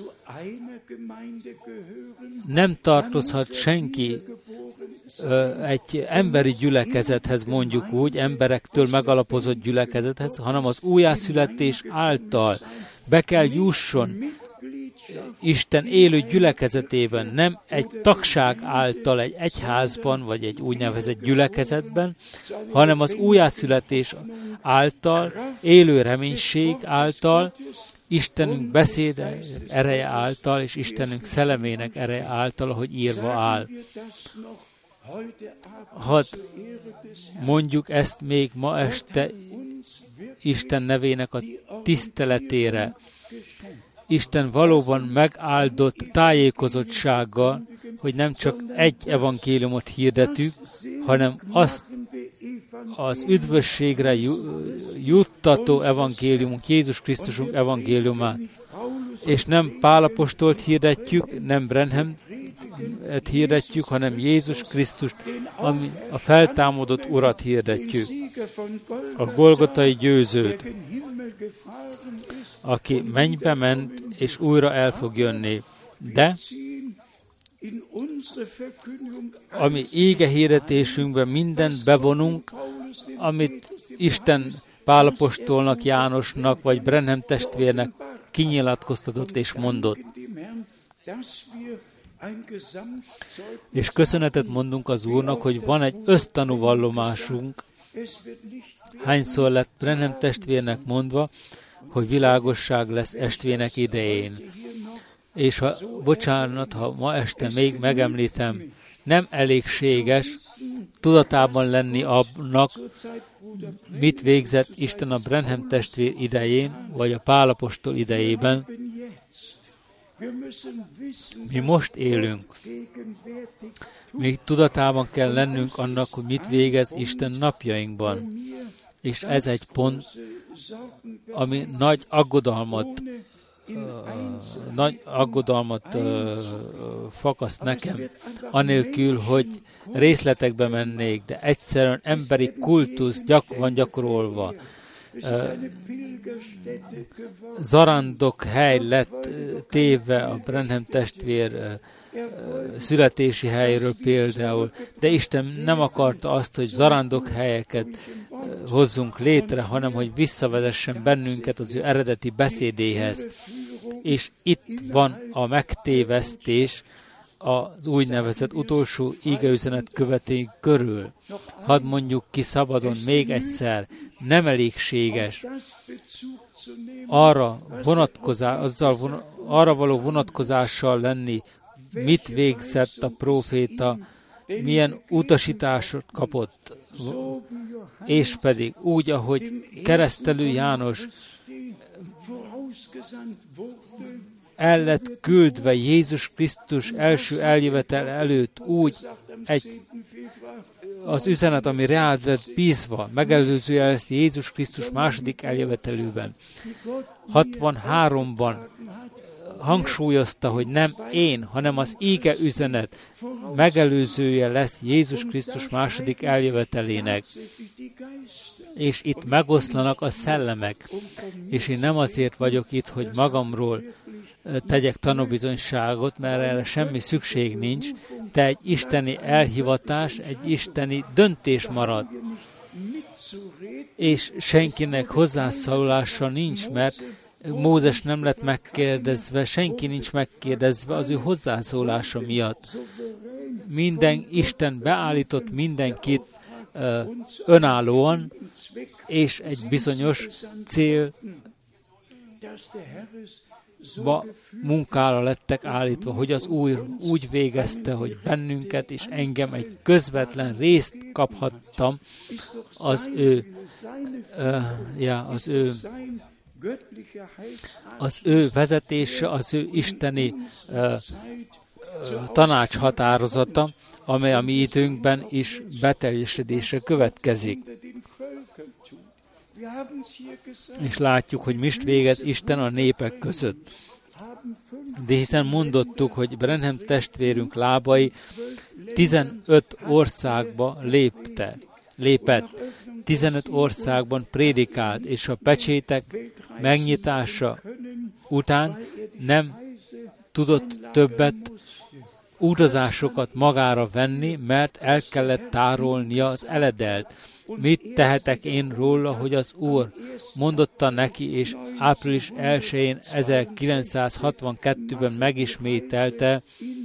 nem tartozhat senki egy emberi gyülekezethez, mondjuk úgy, emberektől megalapozott gyülekezethez, hanem az újjászületés által be kell jusson Isten élő gyülekezetében, nem egy tagság által, egy egyházban, vagy egy úgynevezett gyülekezetben, hanem az újjászületés által, élő reménység által, Istenünk beszéde ereje által, és Istenünk szellemének ereje által, ahogy írva áll. Hadd mondjuk ezt még ma este Isten nevének a tiszteletére. Isten valóban megáldott tájékozottsággal, hogy nem csak egy evangéliumot hirdetünk, hanem azt az üdvösségre juttató evangéliumunk, Jézus Krisztusunk evangéliumát. És nem Pál apostolt hirdetjük, nem Branhamet hirdetjük, hanem Jézus Krisztust, ami a feltámadott Urat hirdetjük. A Golgotai győzőt, aki mennybe ment, és újra el fog jönni. De ami ége hirdetésünkben mindent bevonunk, amit Isten Pál apostolnak, Jánosnak, vagy Branham testvérnek kinyilatkoztatott és mondott. És köszönetet mondunk az Úrnak, hogy van egy ösztanú vallomásunk. Hányszor lett Branham testvérnek mondva, hogy világosság lesz estvének idején. És ha, bocsánat, ha ma este még megemlítem, nem elégséges tudatában lenni annak, mit végzett Isten a Branham testvér idején, vagy a Pál apostol idejében. Mi most élünk. Még tudatában kell lennünk annak, hogy mit végez Isten napjainkban. És ez egy pont, ami nagy aggodalmat Uh, nagy aggodalmat uh, fakaszt nekem, anélkül, hogy részletekbe mennék, de egyszerűen emberi kultusz gyak- van gyakorolva. Uh, zarándok hely lett téve a Branham testvér uh, uh, születési helyről például, de Isten nem akarta azt, hogy zarándok helyeket uh, hozzunk létre, hanem hogy visszavezessen bennünket az ő eredeti beszédéhez. És itt van a megtévesztés az úgynevezett utolsó igeüzenet követői körül. Hadd mondjuk ki szabadon még egyszer, nem elégséges arra, vonatkozá, azzal von, arra való vonatkozással lenni, mit végzett a próféta, milyen utasításot kapott, és pedig úgy, ahogy keresztelő János el lett küldve Jézus Krisztus első eljövetel előtt, úgy egy az üzenet, ami rád lett bízva, megelőzője ezt Jézus Krisztus második eljövetelőben. hatvanháromban hangsúlyozta, hogy nem én, hanem az íge üzenet megelőzője lesz Jézus Krisztus második eljövetelének. És itt megoszlanak a szellemek. És én nem azért vagyok itt, hogy magamról tegyek tanúbizonyságot, mert erre semmi szükség nincs, de egy isteni elhivatás, egy isteni döntés marad. És senkinek hozzászólása nincs, mert Mózes nem lett megkérdezve, senki nincs megkérdezve az ő hozzászólása miatt. Minden Isten beállított mindenkit uh, önállóan, és egy bizonyos cél ba munkára lettek állítva, hogy az Úr úgy végezte, hogy bennünket és engem egy közvetlen részt kaphattam az ő, uh, ja, az ő az ő vezetése, az ő isteni uh, uh, tanácshatározata, amely a mi időnkben is beteljesedésre következik. És látjuk, hogy mist végez Isten a népek között. De hiszen mondottuk, hogy Branham testvérünk lábai tizenöt országba lépte, lépett. tizenöt országban prédikált, és a pecsétek megnyitása után nem tudott többet utazásokat magára venni, mert el kellett tárolnia az eledelt. mit tehetek én róla, hogy az Úr mondotta neki, és április elsején ezerkilencszázhatvankettőben megismételte,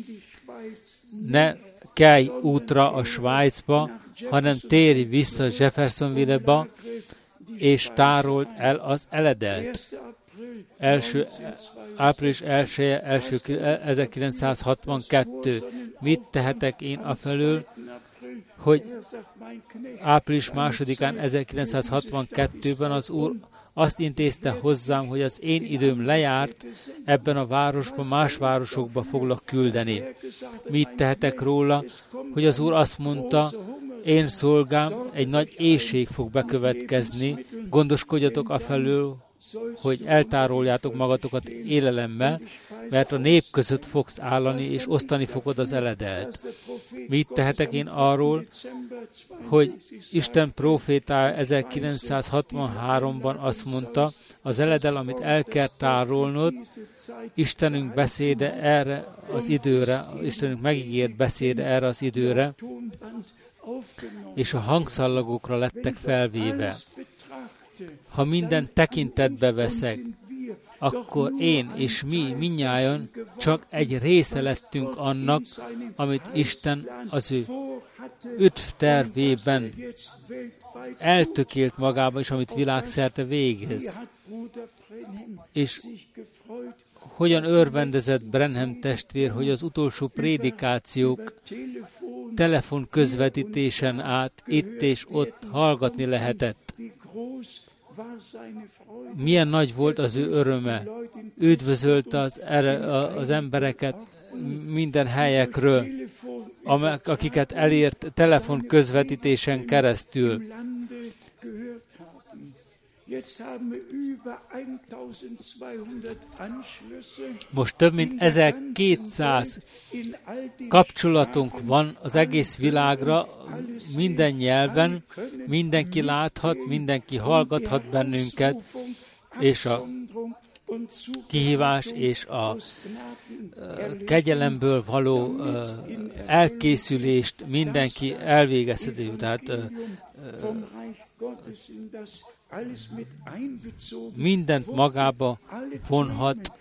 ne kelj útra a Svájcba, hanem térj vissza Jeffersonville-ba, és tárold el az eledelt. Első, április elseje, első, ezerkilencszázhatvankettő. Mit tehetek én afelől, hogy április másodikán ezerkilencszázhatvankettőben az Úr azt intézte hozzám, hogy az én időm lejárt, ebben a városban, más városokba foglak küldeni. Mit tehetek róla, hogy az Úr azt mondta, én szolgám, egy nagy éhség fog bekövetkezni, gondoskodjatok afelől, hogy eltároljátok magatokat élelemmel, mert a nép között fogsz állani, és osztani fogod az eledelt. Mit tehetek én arról, hogy Isten prófétája ezerkilencszázhatvanháromban azt mondta, az eledel, amit el kell tárolnod, Istenünk beszéde erre az időre, Istenünk megígért beszéde erre az időre, és a hangszallagokra lettek felvéve. Ha minden tekintetbe veszek, akkor én és mi mindnyájan csak egy része lettünk annak, amit Isten az ő üdvtervében eltökélt magában, és amit világszerte végez. És hogyan örvendezett Branham testvér, hogy az utolsó prédikációk telefon közvetítésen át itt és ott hallgatni lehetett. Milyen nagy volt az ő öröme. Üdvözölte az, az embereket minden helyekről, akiket elért telefon közvetítésen keresztül. Most több mint ezerkétszáz kapcsolatunk van az egész világra, minden nyelven, mindenki láthat, mindenki hallgathat bennünket, és a kihívás és a kegyelemből való elkészülést mindenki elvégezheti. Tehát mindent magába vonhat,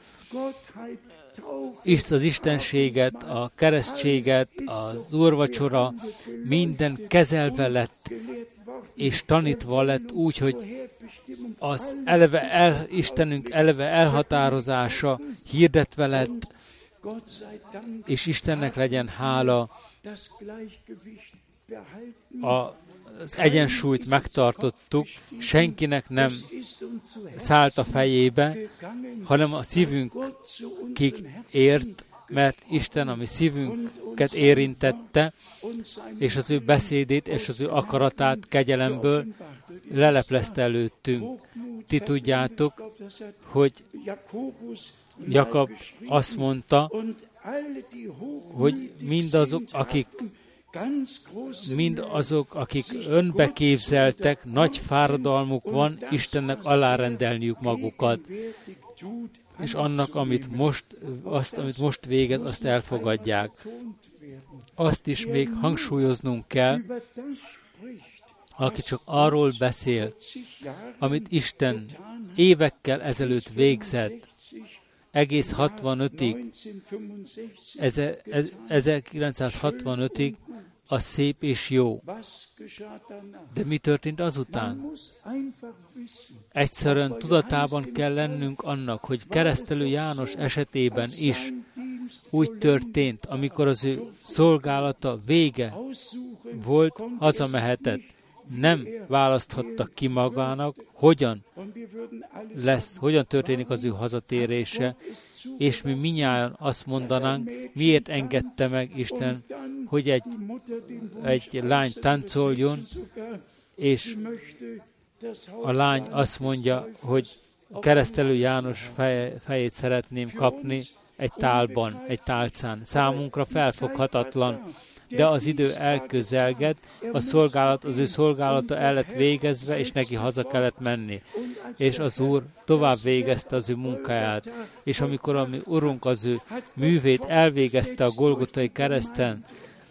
és az istenséget, a keresztséget, az úrvacsora, minden kezelve lett, és tanítva lett úgy, hogy az eleve el, Istenünk eleve elhatározása hirdetve lett, és Istennek legyen hála, a az egyensúlyt megtartottuk, senkinek nem szállt a fejébe, hanem a szívünkig ért, mert Isten a mi szívünket érintette, és az ő beszédét és az ő akaratát kegyelemből leleplezte előttünk. Ti tudjátok, hogy Jakab azt mondta, hogy mindazok, akik mind azok, akik önbeképzeltek, nagy fáradalmuk van, Istennek alárendelniük magukat, és annak, amit most, azt, amit most végez, azt elfogadják. Azt is még hangsúlyoznunk kell, aki csak arról beszél, amit Isten évekkel ezelőtt végzett, egész hatvanötig, ezerkilencszázhatvanötig, az szép és jó. De mi történt azután? Egyszerűen tudatában kell lennünk annak, hogy Keresztelő János esetében is úgy történt, amikor az ő szolgálata vége volt, hazamehetett. Nem választhatta ki magának, hogyan lesz, hogyan történik az ő hazatérése, és mi mindnyájan azt mondanánk, miért engedte meg Isten, hogy egy, egy lány táncoljon, és a lány azt mondja, hogy Keresztelő János feje, fejét szeretném kapni egy tálban, egy tálcán. Számunkra felfoghatatlan, de az idő elközelgett, a szolgálat, az ő szolgálata el lett végezve, és neki haza kellett menni. És az Úr tovább végezte az ő munkáját. És amikor a mi Urunk az ő művét elvégezte a Golgotai kereszten,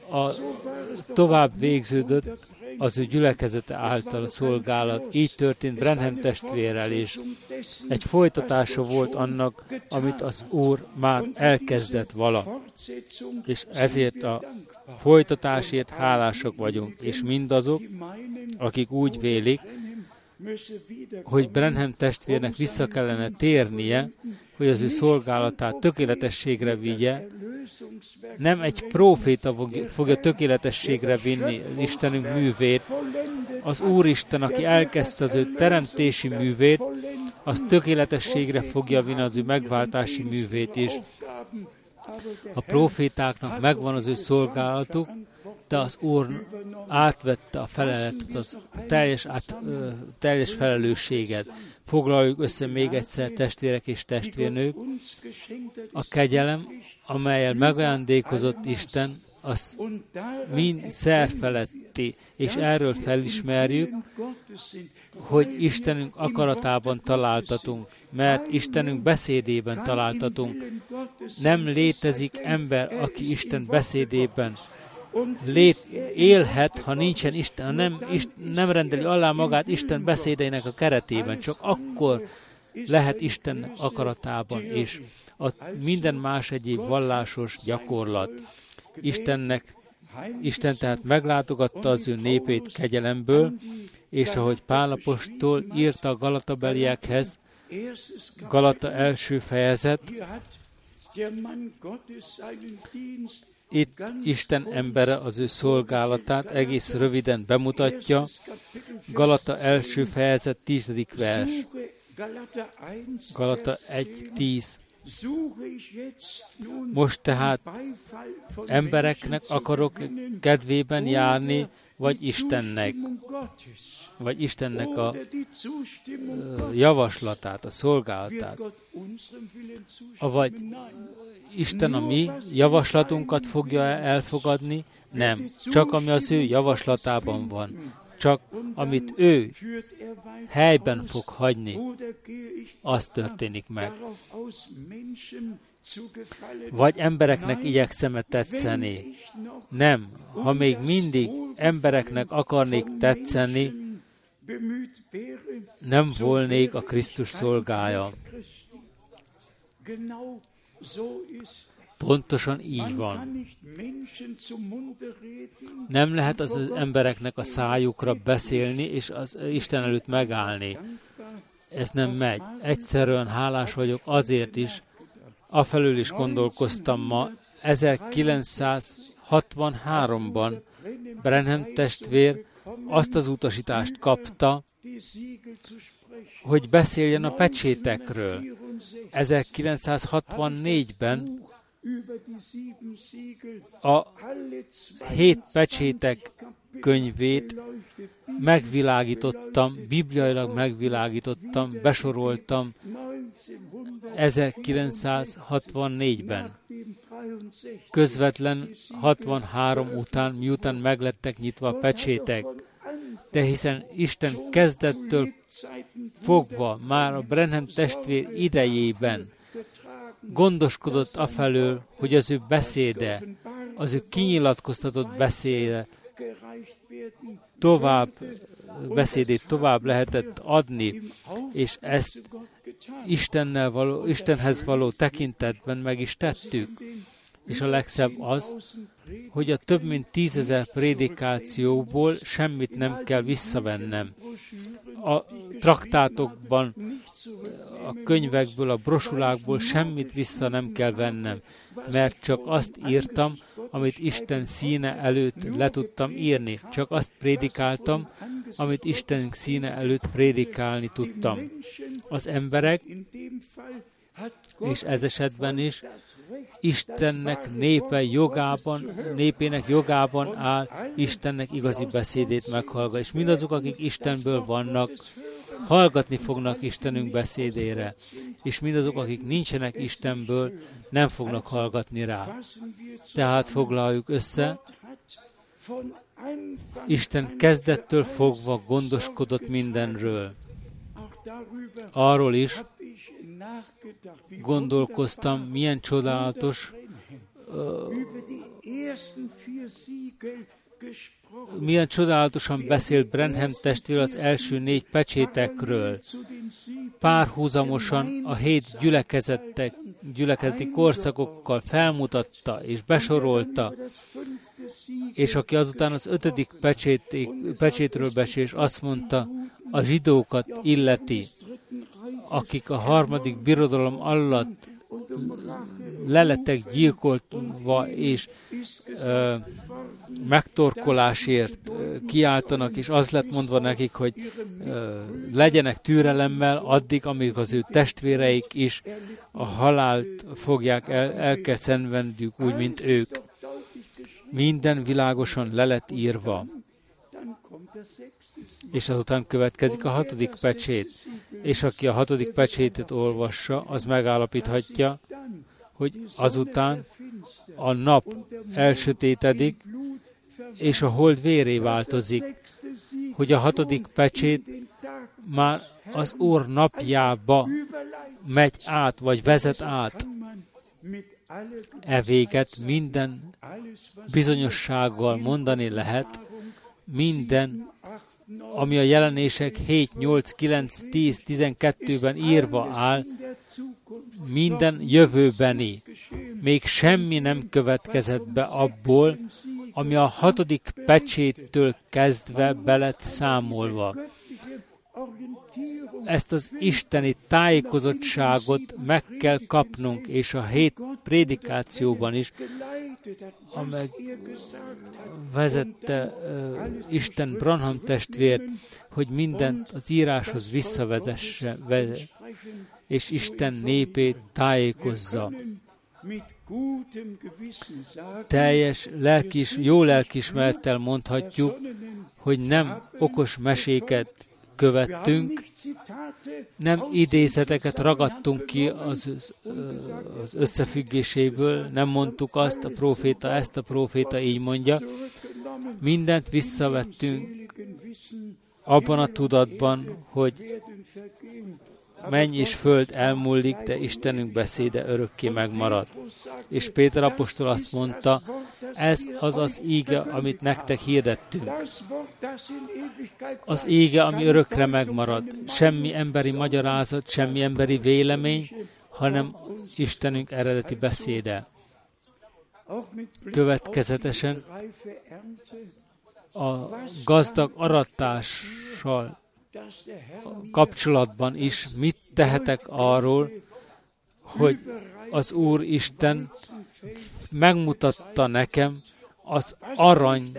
a, tovább végződött az ő gyülekezete által a szolgálat. Így történt Branham testvérrel is. Egy folytatása volt annak, amit az Úr már elkezdett vala. És ezért a folytatásért hálásak vagyunk. És mindazok, akik úgy vélik, hogy Branham testvérnek vissza kellene térnie, hogy az ő szolgálatát tökéletességre vigye, nem egy próféta fogja tökéletességre vinni Istenünk művét. Az Úristen, aki elkezdte az ő teremtési művét, az tökéletességre fogja vinni az ő megváltási művét is. A prófétáknak megvan az ő szolgálatuk, de az Úr átvette a feleletet, a teljes, át, ö, teljes felelősséget. Foglaljuk össze még egyszer, testvérek és testvérnők. A kegyelem, amellyel megajándékozott Isten, az mind szerfeletti, és erről felismerjük, hogy Istenünk akaratában találtatunk, mert Istenünk beszédében találtatunk. Nem létezik ember, aki Isten beszédében lét, élhet, ha nincsen Isten, ha nem, Isten, nem rendeli alá magát Isten beszédeinek a keretében. Csak akkor lehet Isten akaratában, és a minden más egyéb vallásos gyakorlat. Istennek, Isten tehát meglátogatta az ő népét kegyelemből, és ahogy Pál apostol írta a Galatabeliekhez, Galata első fejezet, itt Isten embere az ő szolgálatát egész röviden bemutatja. Galata első fejezet tízedik vers. Galata egy tíz. Most tehát embereknek akarok kedvében járni, vagy Istennek, vagy Istennek a javaslatát, a szolgálatát, vagy Isten a mi javaslatunkat fogja elfogadni? Nem, csak ami az ő javaslatában van, csak amit ő helyben fog hagyni, az történik meg. Vagy embereknek igyekszem tetszeni? Nem, ha még mindig embereknek akarnék tetszeni, nem volnék a Krisztus szolgája. Pontosan így van. Nem lehet az embereknek a szájukra beszélni, és az Isten előtt megállni. Ez nem megy. Egyszerűen hálás vagyok azért is, afelől is gondolkoztam ma, ezerkilencszázhatvanháromban Branham testvér azt az utasítást kapta, hogy beszéljen a pecsétekről. ezerkilencszázhatvannégyben a hét pecsétek könyvét megvilágítottam, bibliailag megvilágítottam, besoroltam ezerkilencszázhatvannégyben. Közvetlen hatvanhárom után, miután meglettek nyitva a pecsétek. De hiszen Isten kezdettől fogva, már a Branham testvér idejében gondoskodott afelől, hogy az ő beszéde, az ő kinyilatkoztatott beszéde tovább, beszédét tovább lehetett adni, és ezt Istennel való, Istenhez való tekintetben meg is tettük. És a legszebb az, hogy a több mint tízezer prédikációból semmit nem kell visszavennem. A traktátokban, a könyvekből, a brosulákból semmit vissza nem kell vennem, mert csak azt írtam, amit Isten színe előtt le tudtam írni. Csak azt prédikáltam, amit Isten színe előtt prédikálni tudtam. Az emberek, és ez esetben is, Istennek népe jogában, népének jogában áll Istennek igazi beszédét meghallgatni. És mindazok, akik Istenből vannak, hallgatni fognak Istenünk beszédére. És mindazok, akik nincsenek Istenből, nem fognak hallgatni rá. Tehát foglaljuk össze, Isten kezdettől fogva gondoskodott mindenről. Arról is gondolkoztam, milyen csodálatos uh, Milyen csodálatosan beszélt Branham testvér az első négy pecsétekről. Párhuzamosan a hét gyülekezettek, gyülekezeti korszakokkal felmutatta és besorolta, és aki azután az ötödik pecsét, pecsétről beszél, és azt mondta, a zsidókat illeti, akik a harmadik birodalom alatt lelettek gyilkolva és ö, megtorkolásért ö, kiáltanak, és az lett mondva nekik, hogy ö, legyenek türelemmel addig, amíg az ő testvéreik is a halált fogják el, el kell szenvedniük úgy, mint ők. Minden világosan le lett írva. És azután következik a hatodik pecsét. És aki a hatodik pecsétet olvassa, az megállapíthatja, hogy azután a nap elsötétedik, és a hold véré változik, hogy a hatodik pecsét már az Úr napjába megy át, vagy vezet át. E véget minden bizonyossággal mondani lehet, minden, ami a jelenések hét, nyolc, kilenc, tíz, tizenkettőben írva áll, minden jövőbeni. Még semmi nem következett be abból, ami a hatodik pecséttől kezdve be lett számolva. Ezt az isteni tájékozottságot meg kell kapnunk, és a hét prédikációban is, amely vezette uh, Isten Branham testvér, hogy mindent az íráshoz visszavezesse, és Isten népét tájékozza. Teljes lelkis, jó lelkiismerettel mondhatjuk, hogy nem okos meséket követtünk, nem idézeteket ragadtunk ki az, az összefüggéséből, nem mondtuk azt, a próféta ezt, a próféta így mondja. Mindent visszavettünk abban a tudatban, hogy menny és föld elmúlik, de Istenünk beszéde örökké megmarad. És Péter apostol azt mondta, ez az az íge, amit nektek hirdettünk. Az íge, ami örökre megmarad. Semmi emberi magyarázat, semmi emberi vélemény, hanem Istenünk eredeti beszéde. Következetesen a gazdag aratással kapcsolatban is mit tehetek arról, hogy az Úr Isten megmutatta nekem az arany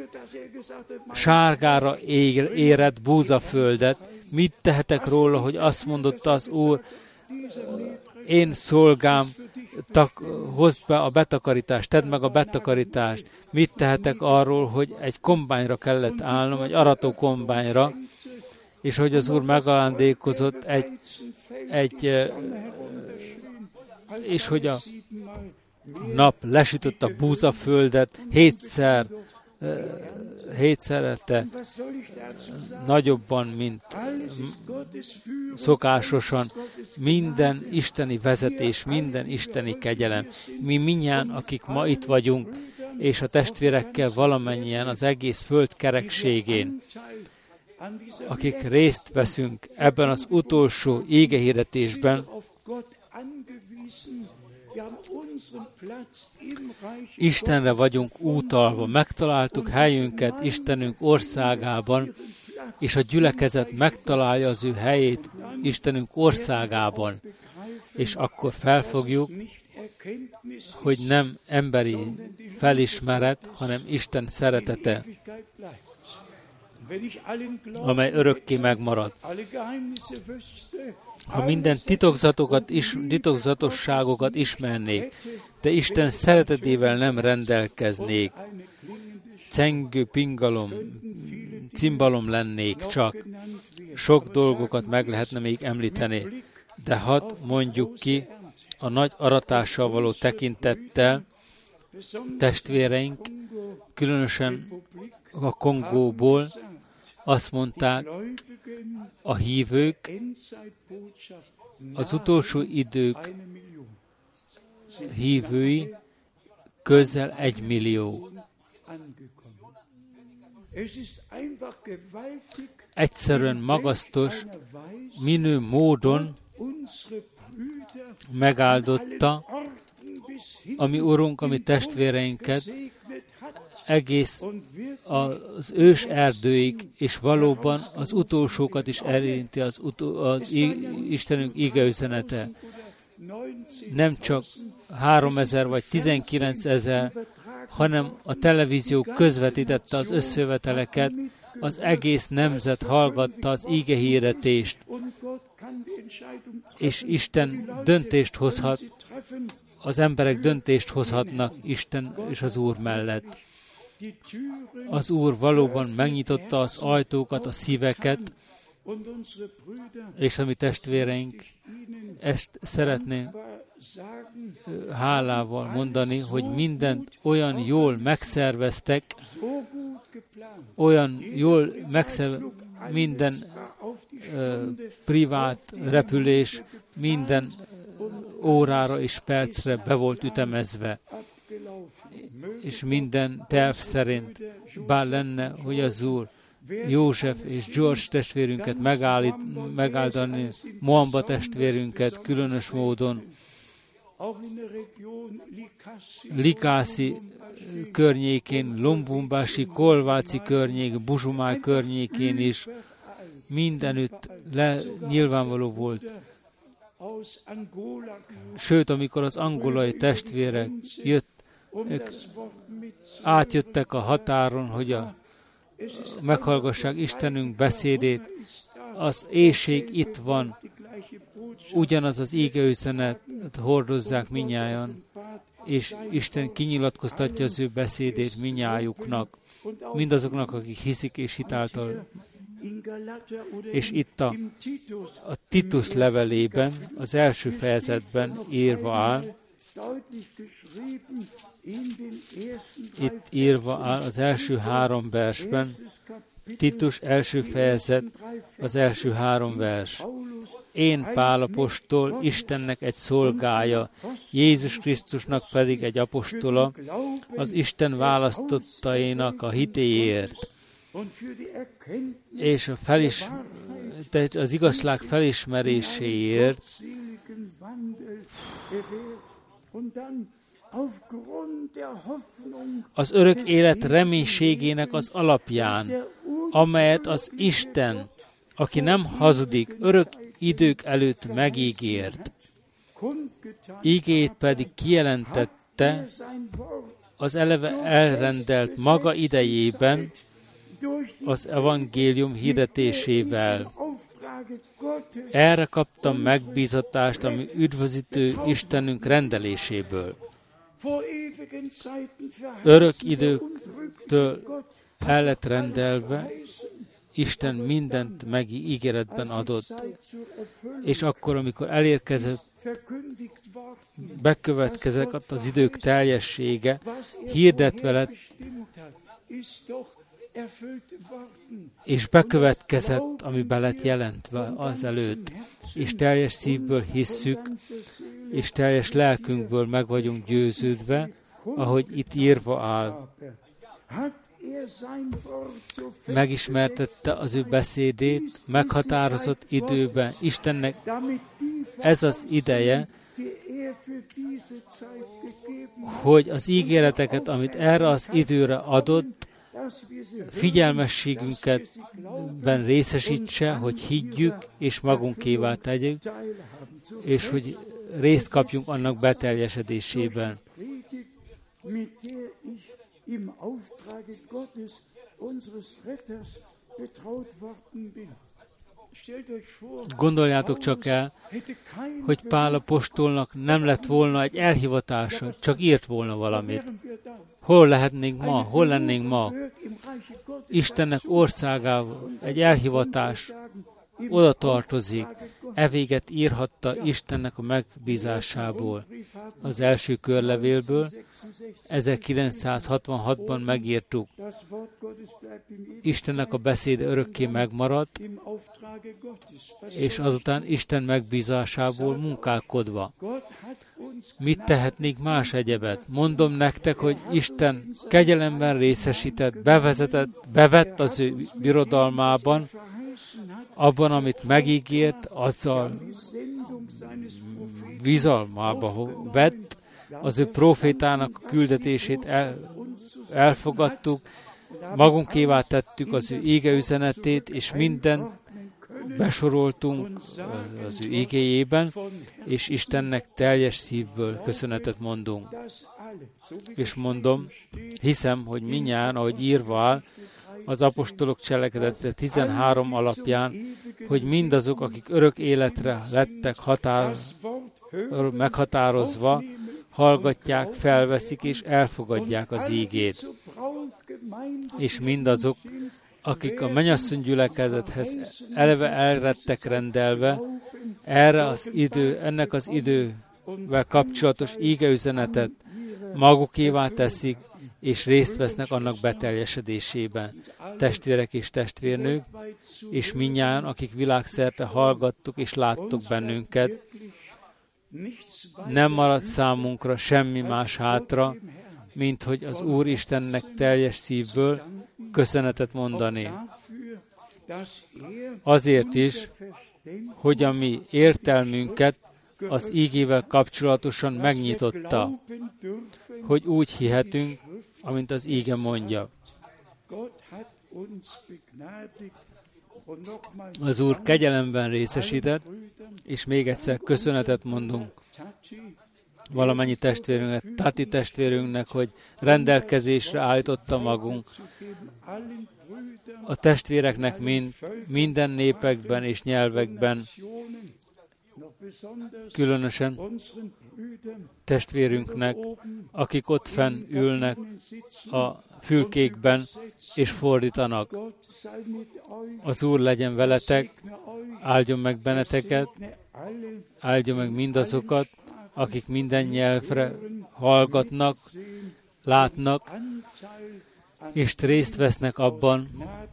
sárgára érett búzaföldet. Mit tehetek róla, hogy azt mondotta az Úr, én szolgám, tak, hozd be a betakarítást, tedd meg a betakarítást. Mit tehetek arról, hogy egy kombányra kellett állnom, egy arató kombányra, és hogy az Úr megajándékozott egy, egy, és hogy a nap lesütött a búzaföldet, hétszer, hétszerete nagyobban, mint szokásosan. Minden isteni vezetés, minden isteni kegyelem. Mi mindjárt, akik ma itt vagyunk, és a testvérekkel valamennyien az egész föld kerekségén, akik részt veszünk ebben az utolsó égehirdetésben, Istenre vagyunk útalva, megtaláltuk helyünket Istenünk országában, és a gyülekezet megtalálja az ő helyét Istenünk országában, és akkor felfogjuk, hogy nem emberi felismeret, hanem Isten szeretete, amely örökké megmarad. Ha minden titokzatokat is, titokzatosságokat ismernék, de Isten szeretetével nem rendelkeznék, cengő, pingalom, cimbalom lennék csak, sok dolgokat meg lehetne még említeni, de hadd mondjuk ki a nagy aratással való tekintettel, testvéreink, különösen a Kongóból azt mondták, a hívők az utolsó idők hívői közel egy millió. Egyszerűen magasztos, minő módon megáldotta a mi Urunk, a mi testvéreinket egész az ős erdőig, és valóban az utolsókat is érinti az, utol, az Istenünk igeüzenete. Nem csak háromezer vagy tizenkilencezer, hanem a televízió közvetítette az összejöveteleket, az egész nemzet hallgatta az íge hirdetést, és Isten döntést hozhat, az emberek döntést hozhatnak Isten és az Úr mellett. Az Úr valóban megnyitotta az ajtókat, a szíveket, és a mi testvéreink ezt szeretném hálával mondani, hogy mindent olyan jól megszerveztek, olyan jól megszerveztek, minden uh, privát repülés, minden órára és percre be volt ütemezve, és minden terv szerint, bár lenne, hogy az Úr József és George testvérünket megállít, megáldani, Moamba testvérünket különös módon, Likászi környékén, Lombumbási, Kolváci környék, Buzsumáj környékén is mindenütt le, nyilvánvaló volt. Sőt, amikor az angolai testvérek jött, ők átjöttek a határon, hogy a meghallgassák Istenünk beszédét, az éhség itt van, ugyanaz az ígeüzenet hordozzák minnyájan, és Isten kinyilatkoztatja az ő beszédét minnyájuknak, mindazoknak, akik hiszik és hitáltal. És itt a, a Titus levelében, az első fejezetben írva áll, itt írva áll az első három versben, Titus első fejezet, az első három vers. Én Pál apostol, Istennek egy szolgája, Jézus Krisztusnak pedig egy apostola, az Isten választottainak a hitéért, és a felis, az igazság felismeréséért, az örök élet reménységének az alapján, amelyet az Isten, aki nem hazudik, örök idők előtt megígért, ígét pedig kijelentette az eleve elrendelt maga idejében az evangélium hirdetésével. Erre kaptam megbízatást a mi üdvözítő Istenünk rendeléséből. Örök időktől el lett rendelve, Isten mindent meg ígéretben adott, és akkor, amikor elérkezett, bekövetkezett az idők teljessége, hirdetve lett, és bekövetkezett, ami be lett jelentve az előtt, és teljes szívből hisszük, és teljes lelkünkből meg vagyunk győződve, ahogy itt írva áll. Megismertette az ő beszédét, meghatározott időben. Istennek ez az ideje, hogy az ígéreteket, amit erre az időre adott, figyelmességünkben részesítse, hogy higgyük, és magunkévá tegyük, és hogy részt kapjunk annak beteljesedésében. Gondoljátok csak el, hogy Pál apostolnak nem lett volna egy elhivatása, csak írt volna valamit. Hol lehetnénk ma? Hol lennénk ma? Istennek országával egy elhivatás oda tartozik. E véget írhatta Istennek a megbízásából. Az első körlevélből ezerkilencszázhatvanhatban megírtuk. Istennek a beszéde örökké megmaradt, és azután Isten megbízásából munkálkodva. mit tehetnék más egyebet? Mondom nektek, hogy Isten kegyelemben részesített, bevezetett, bevett az ő birodalmában, abban, amit megígért, azzal bizalmába vett, az ő profétának küldetését el, elfogadtuk, magunkévá tettük az ő íge üzenetét, és mindent besoroltunk az ő igéjében, és Istennek teljes szívből köszönetet mondunk. És mondom, hiszem, hogy mindjárt, ahogy írva áll, az apostolok cselekedete tizenhárom alapján, hogy mindazok, akik örök életre lettek határ, meghatározva, hallgatják, felveszik és elfogadják az ígét. És mindazok, akik a mennyasszony gyülekezethez eleve elrettek rendelve, erre az idő, ennek az idővel kapcsolatos ígeüzenetet magukévá teszik, és részt vesznek annak beteljesedésében. Testvérek és testvérnők, és mindnyájan, akik világszerte hallgattuk és láttuk bennünket, nem maradt számunkra semmi más hátra, mint hogy az Úr Istennek teljes szívből köszönetet mondani. Azért is, hogy a mi értelmünket az ígével kapcsolatosan megnyitotta, hogy úgy hihetünk, amint az íge mondja. Az Úr kegyelemben részesített, és még egyszer köszönetet mondunk valamennyi testvérünknek, Tati testvérünknek, hogy rendelkezésre állította magunk. A testvéreknek mind, minden népekben és nyelvekben, különösen testvérünknek, akik ott fenn ülnek a fülkékben és fordítanak. Az Úr legyen veletek, áldjon meg benneteket, áldjon meg mindazokat, akik minden nyelvre hallgatnak, látnak, és részt vesznek abban,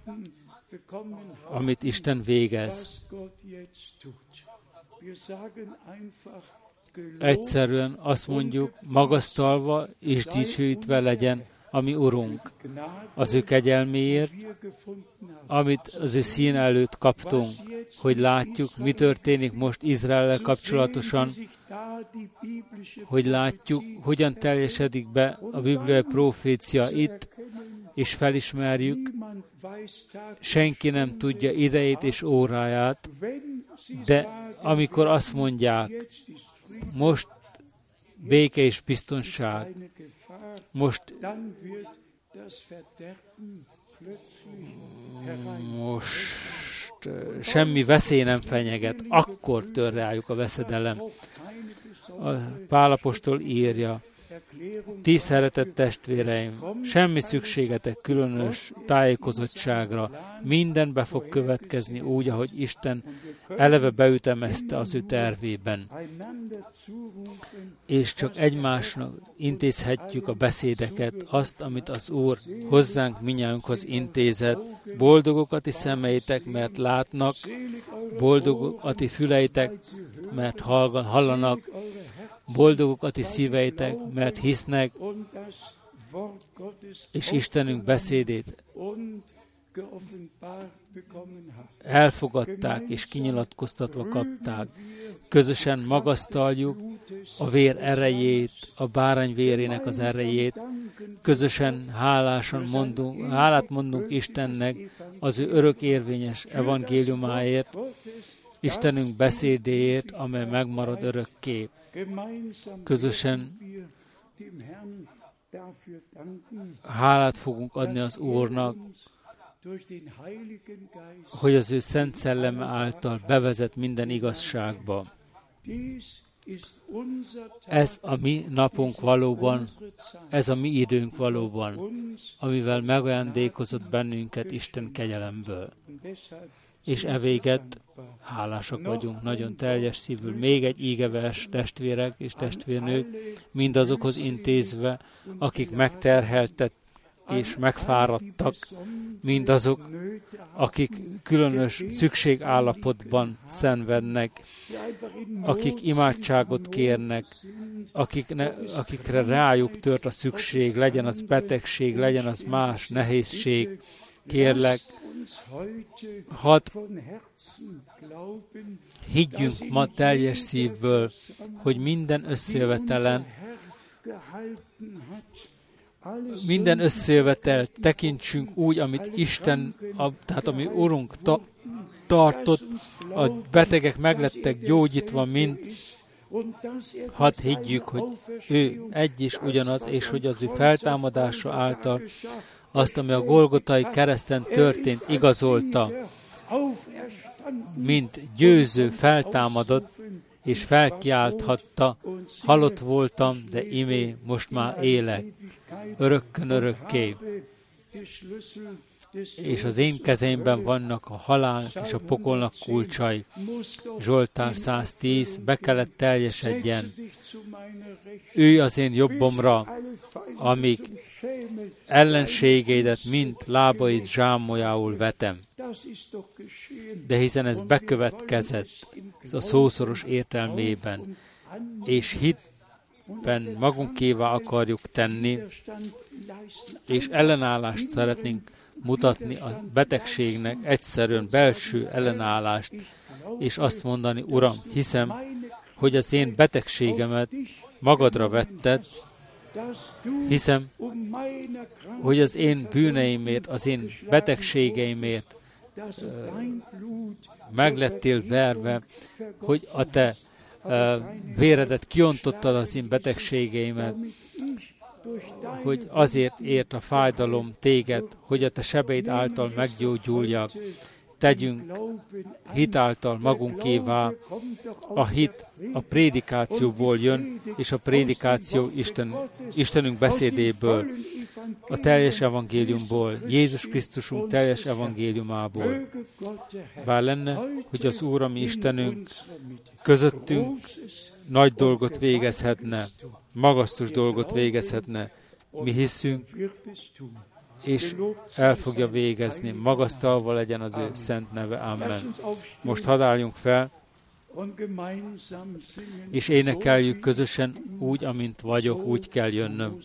amit Isten végez. Egyszerűen azt mondjuk, magasztalva és dicsőítve legyen a mi Urunk, az ő kegyelméért, amit az ő szín előtt kaptunk, hogy látjuk, mi történik most Izraellel kapcsolatosan, hogy látjuk, hogyan teljesedik be a bibliai profécia itt, és felismerjük, senki nem tudja idejét és óráját, de amikor azt mondják, most béke és biztonság, most, most semmi veszély nem fenyeget, akkor tör rájuk a veszedelem. A Pál apostol írja, ti szeretett testvéreim, semmi szükségetek különös tájékozottságra, minden be fog következni úgy, ahogy Isten eleve beütemezte az ő tervében. És csak egymásnak intézhetjük a beszédeket, azt, amit az Úr hozzánk minnyájunkhoz intézett. Boldogok a ti szemeitek, mert látnak, boldogok a ti füleitek, mert hallanak, boldogok a ti szíveitek, mert hisznek, és Istenünk beszédét elfogadták és kinyilatkoztatva kapták. Közösen magasztaljuk a vér erejét, a bárány vérének az erejét. Közösen hálásan mondunk, hálát mondunk Istennek az ő örök érvényes evangéliumáért, Istenünk beszédéért, amely megmarad örökké. Közösen hálát fogunk adni az Úrnak, hogy az ő Szent Szelleme által bevezet minden igazságba. Ez a mi napunk valóban, ez a mi időnk valóban, amivel megajándékozott bennünket Isten kegyelemből. És evéget hálásak vagyunk, nagyon teljes szívül. Még egy ígevers, testvérek és testvérnők, mindazokhoz intézve, akik megterheltek és megfáradtak, mindazok, akik különös szükségállapotban szenvednek, akik imádságot kérnek, akikne, akikre rájuk tört a szükség, legyen az betegség, legyen az más nehézség. Kérlek, hadd higgyünk ma teljes szívből, hogy minden összejövetelen, minden összejövetel tekintsünk úgy, amit Isten, a, tehát ami Urunk ta, tartott, a betegek meglettek gyógyítva, mind. Hadd higgyük, hogy ő egy is ugyanaz, és hogy az ő feltámadása által azt, ami a Golgotai kereszten történt, igazolta, mint győző feltámadott, és felkiálthatta, halott voltam, de imé most már élek, örökkön örökké. És az én kezemben vannak a halál és a pokolnak kulcsai. Zsoltár száztíz, be kellett teljesedjen. Ülj az én jobbomra, amíg ellenségeidet mind lábaid zsámoljául vetem. De hiszen ez bekövetkezett a szószoros értelmében, és hitben magunkévá akarjuk tenni, és ellenállást szeretnénk mutatni a betegségnek, egyszerűen belső ellenállást, és azt mondani, Uram, hiszem, hogy az én betegségemet magadra vetted, hiszem, hogy az én bűneimért, az én betegségeimért meglettél verve, hogy a te uh, véredet kiontottad az én betegségeimet, hogy azért ért a fájdalom téged, hogy a te sebeid által meggyógyuljak. Tegyünk hit által magunkévá. A hit a prédikációból jön, és a prédikáció Isten, Istenünk beszédéből, a teljes evangéliumból, Jézus Krisztusunk teljes evangéliumából. Bár lenne, hogy az Úr, ami Istenünk közöttünk nagy dolgot végezhetne, magasztos dolgot végezhetne. Mi hiszünk, és el fogja végezni. Magasztalva legyen az ő szent neve. Amen. Most hadd álljunk fel, és énekeljük közösen, úgy, amint vagyok, úgy kell jönnöm.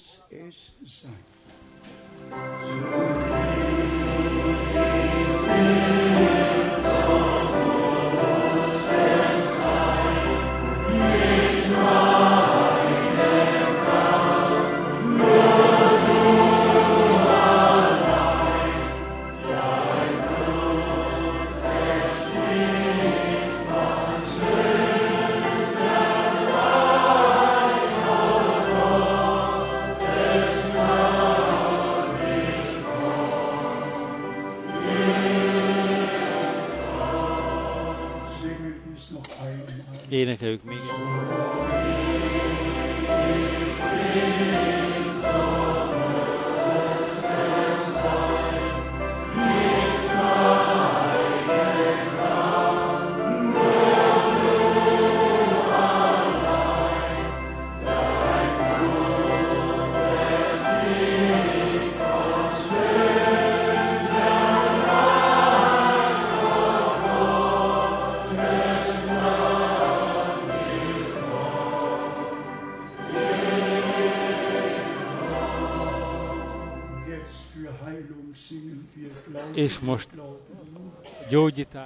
Énekeljük még. És most gyógyítás.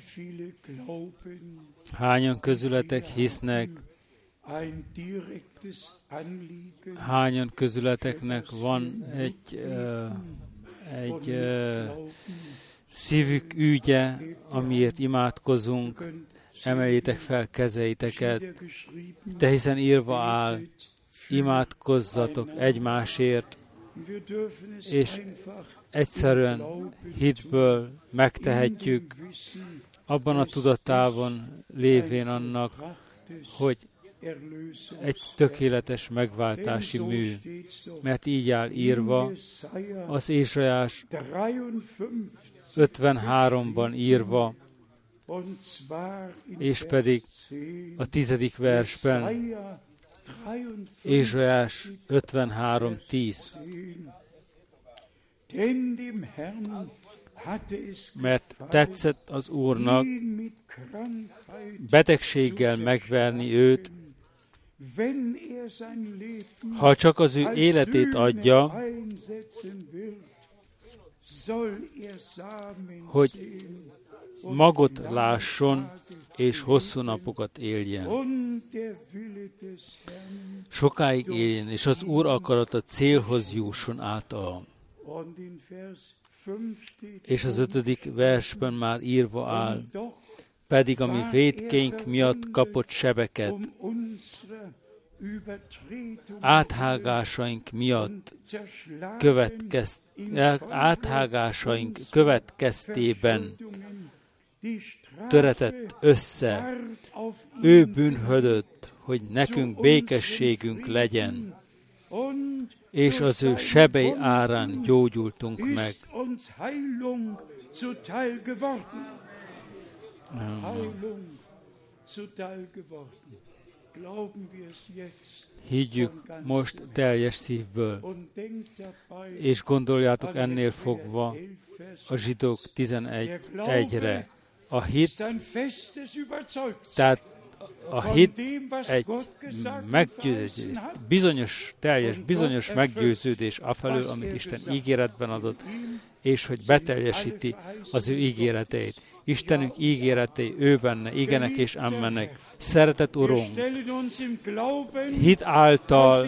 Hányan közületek hisznek, hányan közületeknek van egy, uh, egy uh, szívük ügye, amiért imádkozunk, emeljétek fel kezeiteket, de hiszen írva áll, imádkozzatok egymásért, és egyszerűen hitből megtehetjük, abban a tudatában lévén annak, hogy egy tökéletes megváltási mű, mert így áll írva, az Ézsaiás ötvenháromban írva, és pedig a tizedik versben, Ézsaiás ötvenhárom tíz. Mert tetszett az Úrnak betegséggel megverni őt, ha csak az ő életét adja, hogy magot lásson, és hosszú napokat éljen. Sokáig éljen, és az Úr akarata célhoz jusson általam. És az ötödik versben már írva áll, pedig a mi vétkénk miatt kapott sebeket, áthágásaink miatt következ, áthágásaink következtében töretett össze, ő bűnhödött, hogy nekünk békességünk legyen, és az ő sebei árán gyógyultunk meg. Higgyük most teljes szívből, és gondoljátok ennél fogva a Zsidók tizenegy egyre. A hit, tehát a hit egy meggyőződés, bizonyos, teljes, bizonyos meggyőződés afelől, amit Isten ígéretben adott, és hogy beteljesíti az ő ígéreteit. Istenünk ígéretei ő benne, igenek és ammenek. Szeretett Urunk, hit által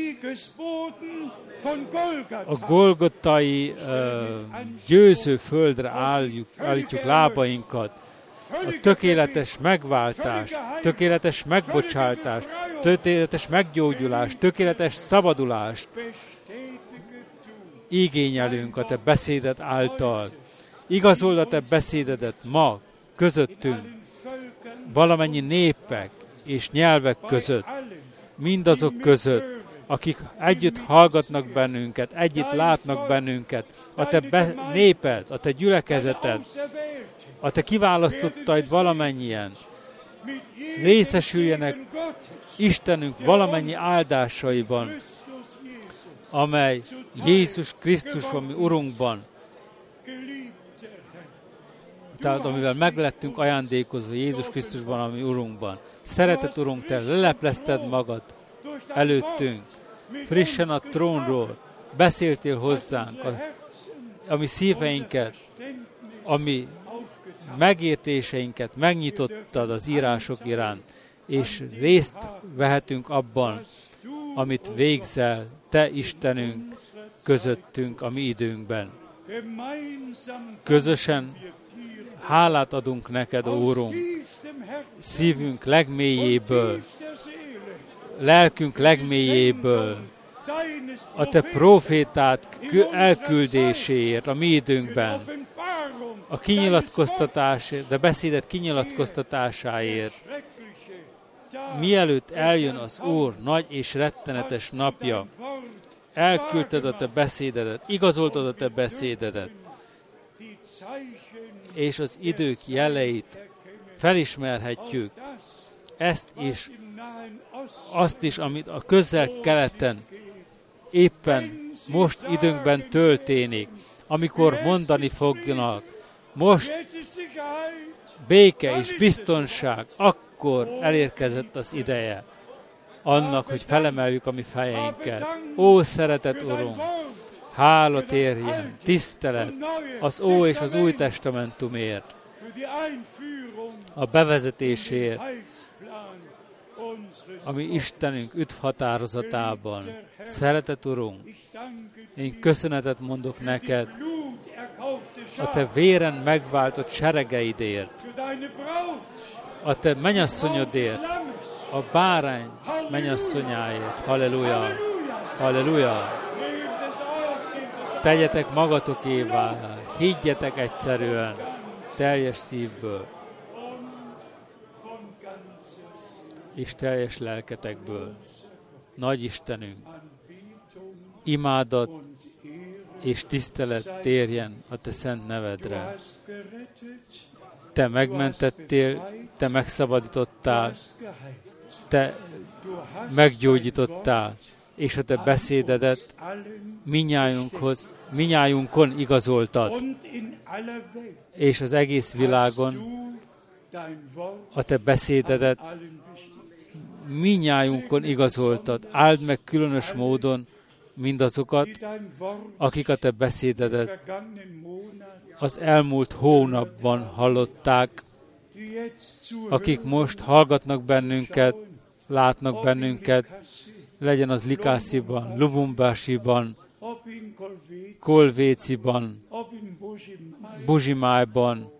a Golgotai uh, győző földre álljuk, állítjuk lábainkat. A tökéletes megváltás, tökéletes megbocsátás, tökéletes meggyógyulás, tökéletes szabadulást igényelünk a Te beszéded által. Igazold a Te beszédedet ma közöttünk, valamennyi népek és nyelvek között, mindazok között, akik együtt hallgatnak bennünket, együtt látnak bennünket, a Te be- néped, a Te gyülekezeted, a Te kiválasztottaid valamennyien részesüljenek Istenünk valamennyi áldásaiban, amely Jézus Krisztusban, mi Urunkban, tehát amivel meglettünk ajándékozva Jézus Krisztusban, ami Urunkban. Szeretett Urunk, Te leleplezted magad előttünk, frissen a trónról, beszéltél hozzánk, a, a mi szíveinket, a mi megértéseinket megnyitottad az írások iránt, és részt vehetünk abban, amit végzel Te Istenünk közöttünk a mi időnkben. Közösen hálát adunk neked, ó Úrunk, szívünk legmélyéből, lelkünk legmélyéből, a Te profétát elküldéséért a mi időnkben, a kinyilatkoztatásért, de beszédet kinyilatkoztatásáért, mielőtt eljön az Úr nagy és rettenetes napja, elküldted a Te beszédedet, igazoltad a Te beszédedet, és az idők jeleit felismerhetjük. Ezt is, azt is, amit a közel-keleten éppen most időnkben történik, amikor mondani fognak, most béke és biztonság, akkor elérkezett az ideje annak, hogy felemeljük a mi fejeinket. Ó, szeretett Urunk, hála térjen, tisztelet az Ó és az Új Testamentumért. a bevezetésért, ami Istenünk üdv határozatában. Szeretett Urunk, én köszönetet mondok neked a te véren megváltott seregeidért, a te mennyasszonyodért, a bárány mennyasszonyáért. Halleluja! Halleluja! Tegyetek magatokévá, higgyetek egyszerűen, teljes szívből, és teljes lelketekből. Nagy Istenünk, imádat és tisztelet térjen a te szent nevedre. Te megmentettél, te megszabadítottál, te meggyógyítottál, és a te beszédedet minnyájunkhoz, minnyájunkon igazoltad, és az egész világon a te beszédedet minnyájunkon igazoltad. Áld meg különös módon mindazokat, akik a te beszédedet az elmúlt hónapban hallották, akik most hallgatnak bennünket, látnak bennünket, legyen az Likásziban, Lubumbásiban, Kolvéciban, Buzsimájban,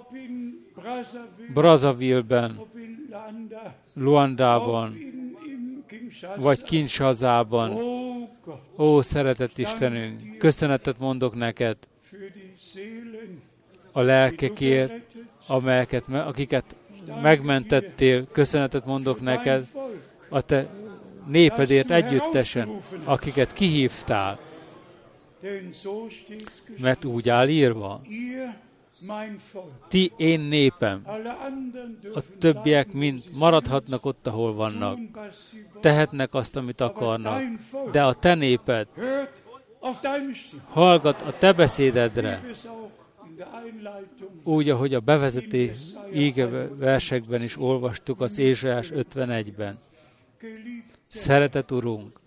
Brazzaville-ben, Luandában, vagy Kinshasa-ban. Ó, szeretett Istenünk, köszönetet mondok neked a lelkekért, amelyeket, akiket megmentettél, köszönetet mondok neked a te népedért együttesen, akiket kihívtál, mert úgy áll írva, ti én népem, a többiek mind maradhatnak ott, ahol vannak, tehetnek azt, amit akarnak, de a te néped hallgat a te beszédedre, úgy, ahogy a bevezető íge versekben is olvastuk az Ézsaiás ötvenegyben. Szeretett Urunk,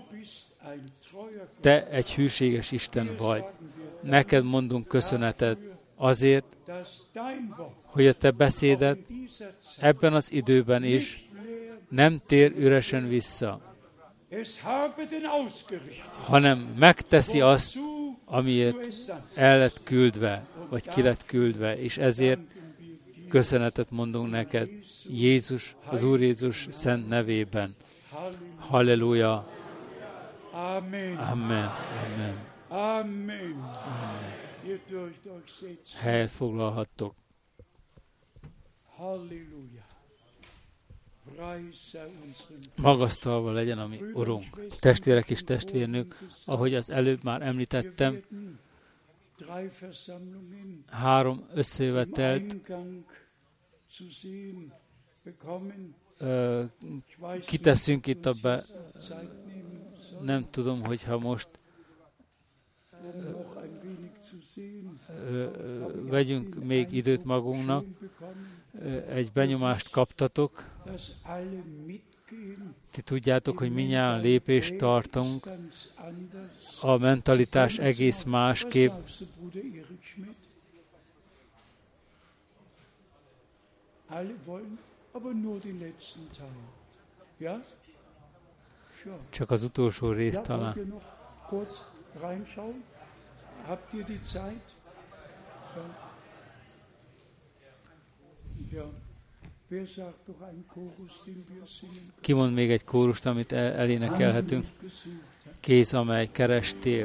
te egy hűséges Isten vagy. Neked mondunk köszönetet azért, hogy a te beszéded ebben az időben is nem tér üresen vissza, hanem megteszi azt, amiért el lett küldve, vagy ki lett küldve, és ezért köszönetet mondunk neked, Jézus, az Úr Jézus szent nevében. Halleluja! Amen. Amen. Amen. Amen. Helyet foglalhattok. Halleluja! Magasztalva legyen a mi Urunk. Testvérek és testvérnők, ahogy az előbb már említettem, három összejövetelt uh, kiteszünk itt a be... Nem tudom, hogyha most uh, uh, vegyünk még időt magunknak, uh, egy benyomást kaptatok. Ti tudjátok, hogy mindjárt lépést tartunk, a mentalitás egész másképp. Csak az utolsó részt talán. Ki mond még egy kórust, amit el- elénekelhetünk? Kéz, amely kerestél.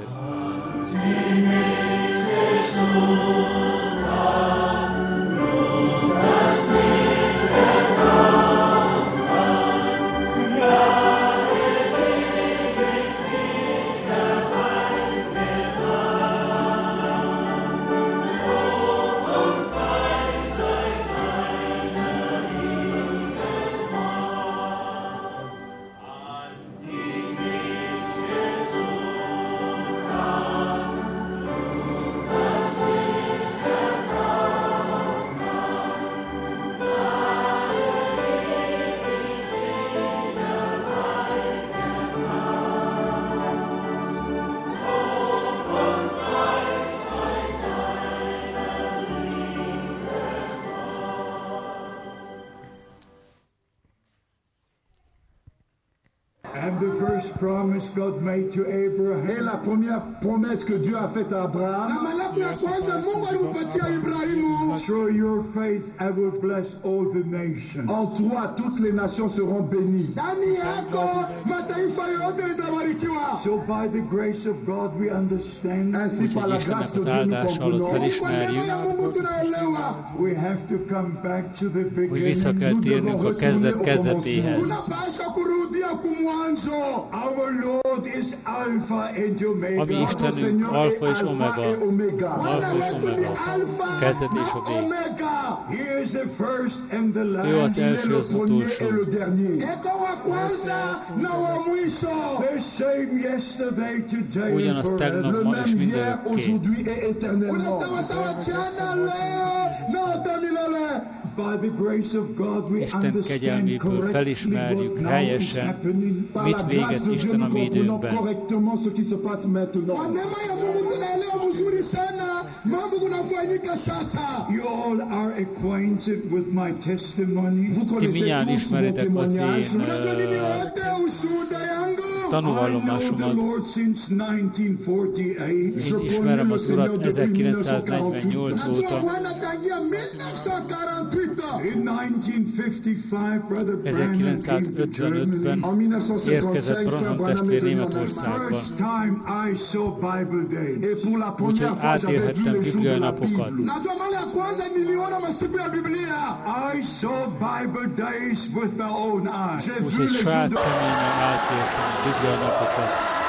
first promise God made to Abraham. Et la première promesse que Dieu a faite à Abraham. Through your faith, I will bless all the nations. En toi, toutes les nations seront bénies. So by the grace of God we understand. Ainsi par la grâce de Dieu nous comprenons. We have to come back to the Hogy beginning. vissza kell térnünk a kezdet kezdetéhez. Our Lord is Alpha and Omega. Ami Istenünk alfa és omega. Alfa és omega. Kezdet és a vég. He is the first and the last. Ő az első, az utolsó. The same yesterday, today, Ugyanaz and tegnap, forever. ma és mindörökké. Aujourd'hui et éternellement. By the grace of God we Isten understand kegyelméből correctly felismerjük what now is helyesen, happening. mit végez Isten a mi időnkben. Correctement ce qui se passe maintenant. You all are acquainted with my testimony. Vous Ti connaissez minnyáján tous mon ismeritek az témoignage. én uh, I tanúvallomásomat. know the Lord since nineteen forty-eight. Je Én ismerem connais az le Urat Seigneur depuis ezerkilencszáznegyvennyolc óta. In nineteen fifty-five, Brother Branham came to ezerkilencszázötvenötben Germany. érkezett Branham testvér Németországba. First time I saw Bible Days. Et pour la Úgyhogy première fois, j'avais vu átélhettem les jours de Bibliai la napokat. Bible. I saw Bible Days with my own eyes. J'ai vu Úgyhogy les jours saját de személyemmel átéltem Bibliai napokat.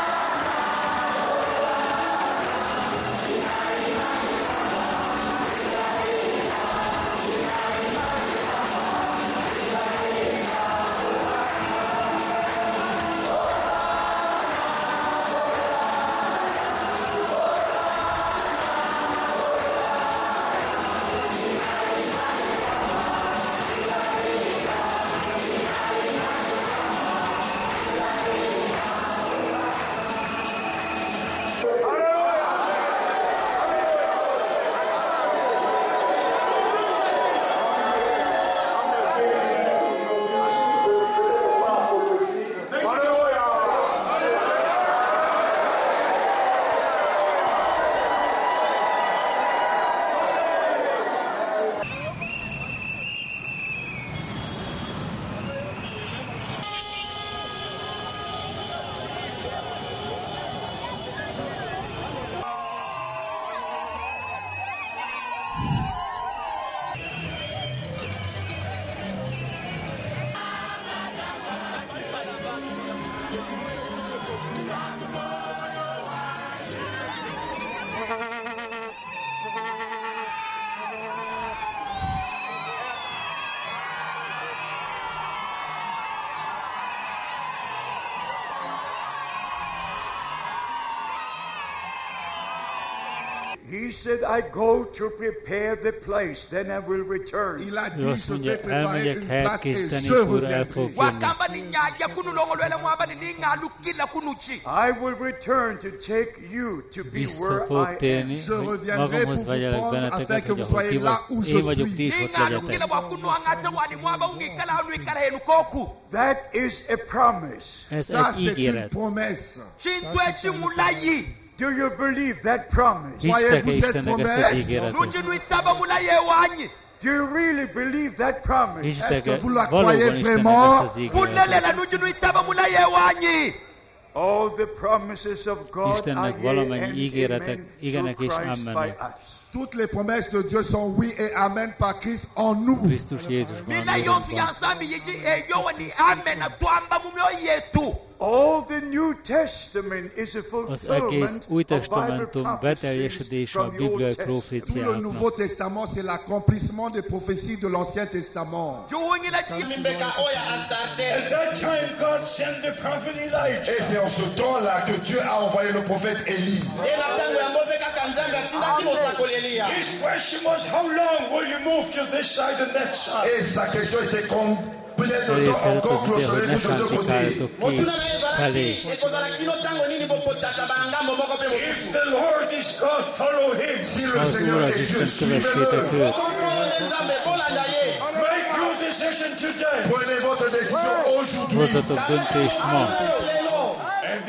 He said, I go to prepare the place, then I will return. Il a Ő dit, azt je mondja, vais préparer elmegyek une helyet place et készíteni, je és újra el fogok reviendrai. jönni. wakamba ninyajja kunulokolwela mwaba nining'alu kila kunuki I will return to take you to be Vissza where I fogok am. térni, Je hogy reviendrai magamhoz pour vegyelek vous prendre afin benneteket, que hogy vous ahol soyez ti là où vagy, je én vagyok, ti suis. is ott ning'alu kila legyetek. bwakunuang'ate wani mwaba ungikala hanu ikala henu koku That is a promise. Ez Ça, egy c'est une ígéret. promesse. kintu ekimulayi Do you believe that promise? Hisztek-e Voyez-vous cette Istennek ezt az promesse? ígéretet? nukinwitaba mulayi ewanyi Do you really believe that promise? Est-ce Hisztek-e que vous la valóban croyez Istennek vraiment? ezt az ígéretet? bunelela nukinwitaba mulayi ewanyi All the promises of God are Istennek yea valamennyi and ígéretek, amen through igenek és Christ by amennek. us. Toutes les promesses de Dieu sont oui et amen par Christ en nous. Krisztus Jézusban a nina yonsi munkban. yansambi yiji eyowe ni amena twamba mu myoyo yetu All the New Testament is a Az egész fulfillment Új of Bible Testamentum prophecies beteljesedése a from the Old bibliai Testament. Tout le proféciáknak. Nouveau Testament, c'est l'accomplissement des prophéties de l'Ancien Testament. juwungila chimimbeka oya astate At that time, God sent the prophet Elijah. Et c'est en ce temps-là que Dieu a envoyé le prophète Élie. ela tango yambobeka kanzanga tinda kimosakolelia His question was, how long will you move to this side and that side? Et sa question était combien de temps Elérkezett encore az ide, hogy clocherez-vous ne de deux côtés? sántlikáljatok ki motuna naye felé. ezalaki ekozala kino tango nini bokotaka bangambo moko mpe If mosusu the Lord is God, follow him. Si le Az Seigneur Úr az est Dieu, Isten, kövessétek suivez-le. őt. okonkolone nzambe bolanda ye Make your decision today. Prenez votre décision aujourd'hui. Hozzatok döntést ma. lelo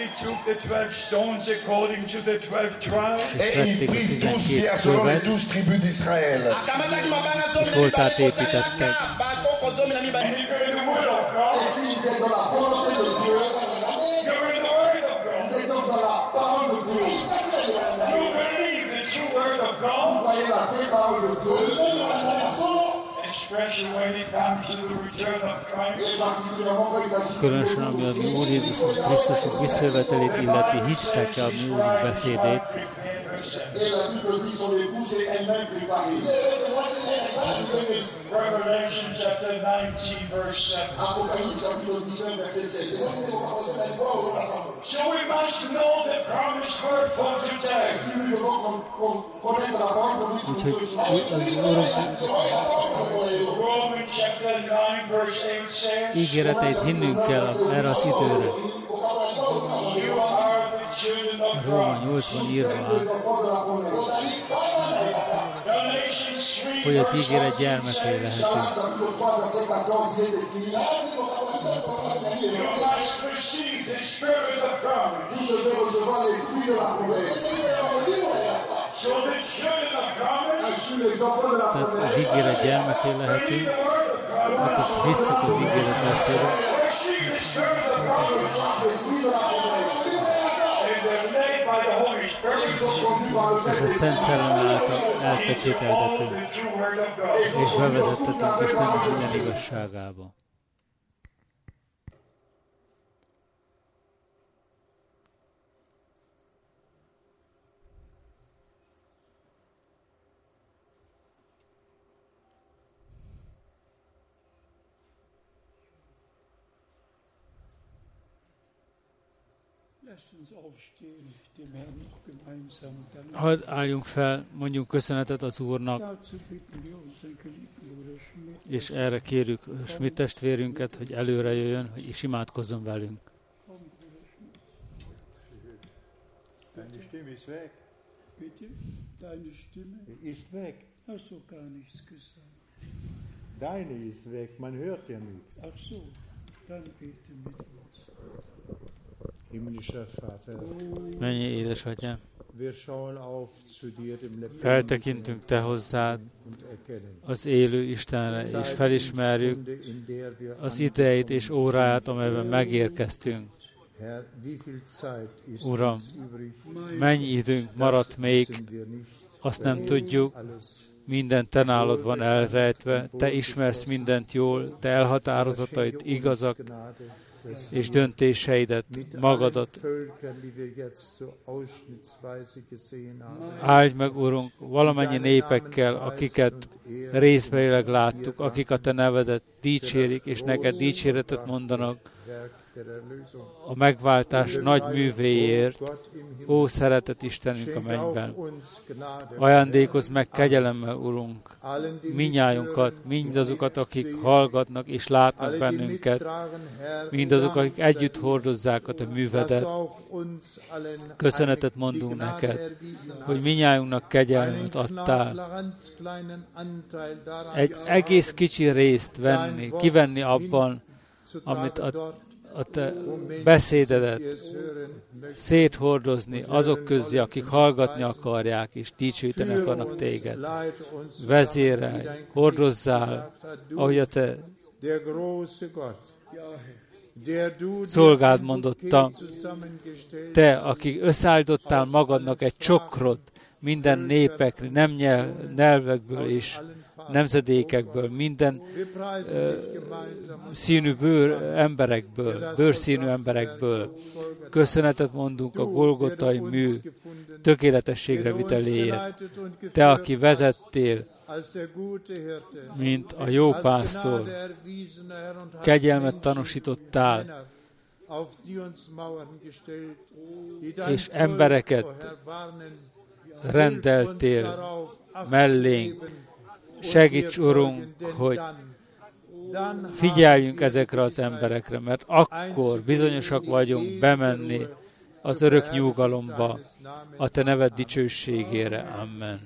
és vették a tizenkét követ, és oltárt építettek. Különösen ami a mi Úr Jézus Krisztusunk visszajövetelét illeti, hisztek-e a mi Úrunk beszédét? So we must know the promised word for today. Romans chapter nine verse eight says, ígéreteit hinnünk kell erre az időre. Róma nyolcban írva áll, hogy az ígéret gyermekei lehetünk. Tehát az ígéret gyermekei lehetünk, akkor hisszük az ígéret beszédet. És a Szent Szellem által elpecsételtetünk, és bevezettetünk Istennek minden igazságába. Hadd álljunk fel, mondjunk köszönetet az Úrnak, és erre kérjük Schmidt testvérünket, hogy előre jöjjön, hogy is imádkozzon velünk. Deine Stimme ist weg. Bitte? Deine Stimme? Ist weg. Hast du gar nichts gesagt? Deine ist weg, man hört ja nichts. Ach so, dann bete mit uns. Himmlischer Vater, Mennyi édesatyám, wir schauen auf zu dir, dem lebendigen feltekintünk Te hozzád, az élő Istenre, és felismerjük az idejét és óráját, amelyben megérkeztünk. Uram, mennyi időnk maradt még, azt nem tudjuk, minden Te nálad van elrejtve, Te ismersz mindent jól, Te elhatározatait igazak, és döntéseidet, magadat. Áldj meg, Urunk, valamennyi népekkel, akiket részbelileg láttuk, akik a Te nevedet dicsérik, és neked dicséretet mondanak a megváltás nagy művéért. Ó, szeretett Istenünk a mennyben! Ajándékozz meg kegyelemmel, Urunk, minnyájunkat, mindazokat, akik hallgatnak és látnak bennünket, mindazok, akik együtt hordozzák a Te művedet. Köszönetet mondunk neked, hogy minnyájunknak kegyelmet adtál. Egy egész kicsi részt venni, kivenni abban, amit a a Te beszédedet széthordozni azok közé, akik hallgatni akarják, és dicsőíteni akarnak Téged. Vezérelj, hordozzál, ahogy a Te szolgád mondotta, Te, aki összeállítottál magadnak egy csokrot minden népek, nem nyelvekből és nemzedékekből, minden uh, színű bőr emberekből, bőrszínű emberekből. Köszönetet mondunk a Golgotai mű tökéletességre viteléért. Te, aki vezettél, mint a jó pásztor, kegyelmet tanúsítottál, és embereket rendeltél mellénk. Segíts, Urunk, hogy figyeljünk ezekre az emberekre, mert akkor bizonyosak vagyunk bemenni az örök nyugalomba, a Te neved dicsőségére. Amen.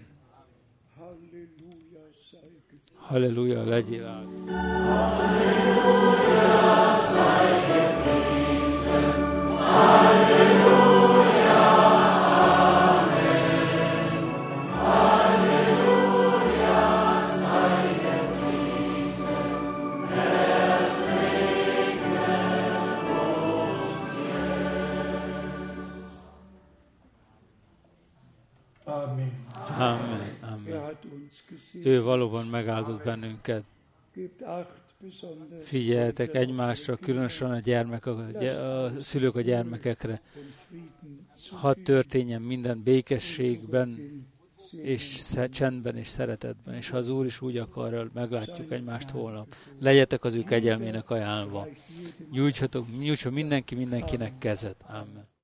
Halleluja, legyél áldott. Halleluja, Amen. Amen. Ő valóban megáldott bennünket. Figyeljetek egymásra, különösen a, gyermek, a, a szülők a gyermekekre. Hadd történjen minden békességben, és csendben és szeretetben. És ha az Úr is úgy akar, meglátjuk egymást holnap. Legyetek az ő kegyelmének ajánlva. Nyújtsatok, nyújtson mindenki mindenkinek kezet. Amen.